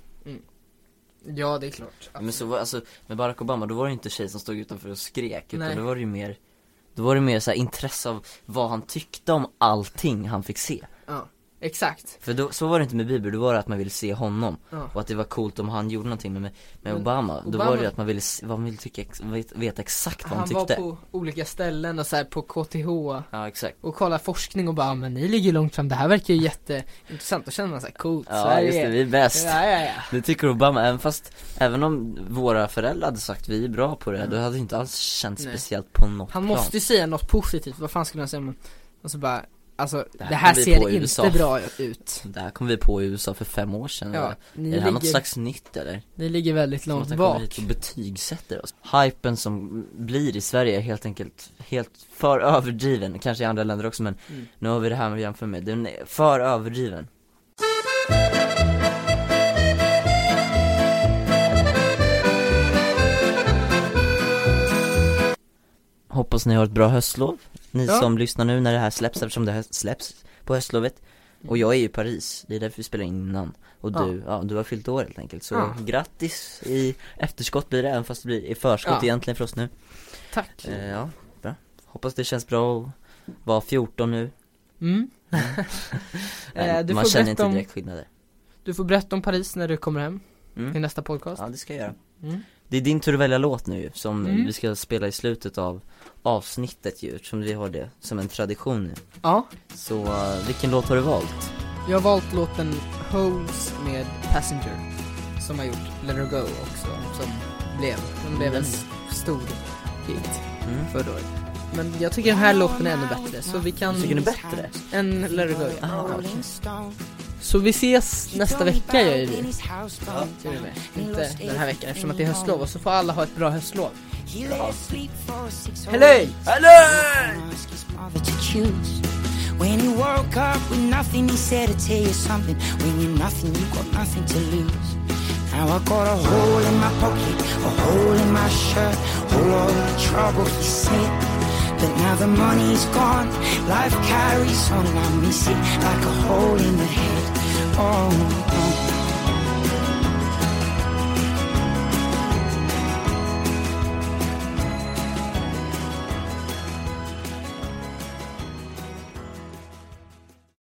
Speaker 2: Ja, det är klart.
Speaker 1: Men så var, alltså, med Barack Obama, då var det inte tjej som stod utanför och skrek, utan
Speaker 2: Nej.
Speaker 1: då var det ju mer, då var det mer så här intresse av vad han tyckte om allting han fick se.
Speaker 2: Ja, exakt.
Speaker 1: För då, så var det inte med Bieber, då var det att man ville se honom.
Speaker 2: Ja.
Speaker 1: Och att det var coolt om han gjorde någonting, men med, med
Speaker 2: Men
Speaker 1: Obama, då
Speaker 2: Obama-
Speaker 1: var det ju att man ville, se- vad man ville tycka, ex- vet- veta exakt vad han,
Speaker 2: Han
Speaker 1: tyckte.
Speaker 2: var på olika ställen och så här på K T H
Speaker 1: Ja exakt.
Speaker 2: och kolla forskning och bara, men ni ligger långt fram, det här verkar ju jätteintressant. Då känner man såhär, coolt,
Speaker 1: Ja
Speaker 2: Sverige.
Speaker 1: just det, vi är bäst.
Speaker 2: Ja, ja, ja.
Speaker 1: Det tycker Obama, även fast, även om våra föräldrar hade sagt vi är bra på det, då hade det inte alls känts
Speaker 2: Nej.
Speaker 1: speciellt på något
Speaker 2: Han
Speaker 1: plan.
Speaker 2: måste ju säga något positivt, vad fan skulle han säga om, och så bara, alltså det
Speaker 1: här
Speaker 2: här,
Speaker 1: kom vi
Speaker 2: ser
Speaker 1: på i
Speaker 2: inte
Speaker 1: U S A.
Speaker 2: bra ut.
Speaker 1: Det här kom vi på i U S A för fem år sedan.
Speaker 2: Ja,
Speaker 1: eller?
Speaker 2: ni
Speaker 1: Är det här något
Speaker 2: ligger,
Speaker 1: slags nytt eller?
Speaker 2: ni ligger väldigt
Speaker 1: Som att
Speaker 2: långt
Speaker 1: han kommer
Speaker 2: bak.
Speaker 1: hit och betygsätter oss. Hypen som blir i Sverige är helt enkelt helt för överdriven, kanske i andra länder också, men
Speaker 2: Mm.
Speaker 1: nu har vi det här med att jämföra med, den är för överdriven. hoppas ni har ett bra höstlov. Ni
Speaker 2: Ja.
Speaker 1: som lyssnar nu när det här släpps, eftersom det här släpps på höstlovet. Och jag är i Paris, det är därför vi spelar in innan. Och du, ja, ja du har fyllt år helt enkelt. Så
Speaker 2: Ja.
Speaker 1: grattis i efterskott blir det, även fast det blir i förskott
Speaker 2: Ja.
Speaker 1: egentligen för oss nu.
Speaker 2: Tack.
Speaker 1: eh, Ja, bra. Hoppas det känns bra att vara fjorton nu.
Speaker 2: Mm.
Speaker 1: Nej,
Speaker 2: Eh, du
Speaker 1: man
Speaker 2: får
Speaker 1: känner
Speaker 2: berätta
Speaker 1: inte
Speaker 2: om-
Speaker 1: direkt skillnader.
Speaker 2: Du får berätta om Paris när du kommer hem i
Speaker 1: mm.
Speaker 2: nästa podcast.
Speaker 1: Ja, det ska jag göra.
Speaker 2: Mm.
Speaker 1: Det är din tur att välja låt nu ju, som
Speaker 2: Mm.
Speaker 1: vi ska spela i slutet av avsnittet ju, som vi har det som en tradition nu.
Speaker 2: Ja,
Speaker 1: Så uh, vilken låt har du valt?
Speaker 2: jag har valt låten Holes med Passenger, som har gjort Let Her Go också, som blev, som blev en s- stor hit
Speaker 1: Mm.
Speaker 2: förra året. Men jag tycker den här låten är ännu bättre, så vi kan...
Speaker 1: Tycker du bättre?
Speaker 2: En Let Her Go, ja.
Speaker 1: Ah,
Speaker 2: Ja, okej. Så vi ses nästa vecka, gör vi. Ser du med? Inte den här veckan, eftersom att det är höstlov, och så får alla ha ett bra höstlov. Hej!
Speaker 3: When he woke up with nothing, he said to tell you something. When you're nothing, you got nothing to lose. Now I got a hole in my pocket, a hole in my shirt, all of the trouble he said. But now the money's gone, life carries on, and I miss it like a hole in the head. Oh, oh.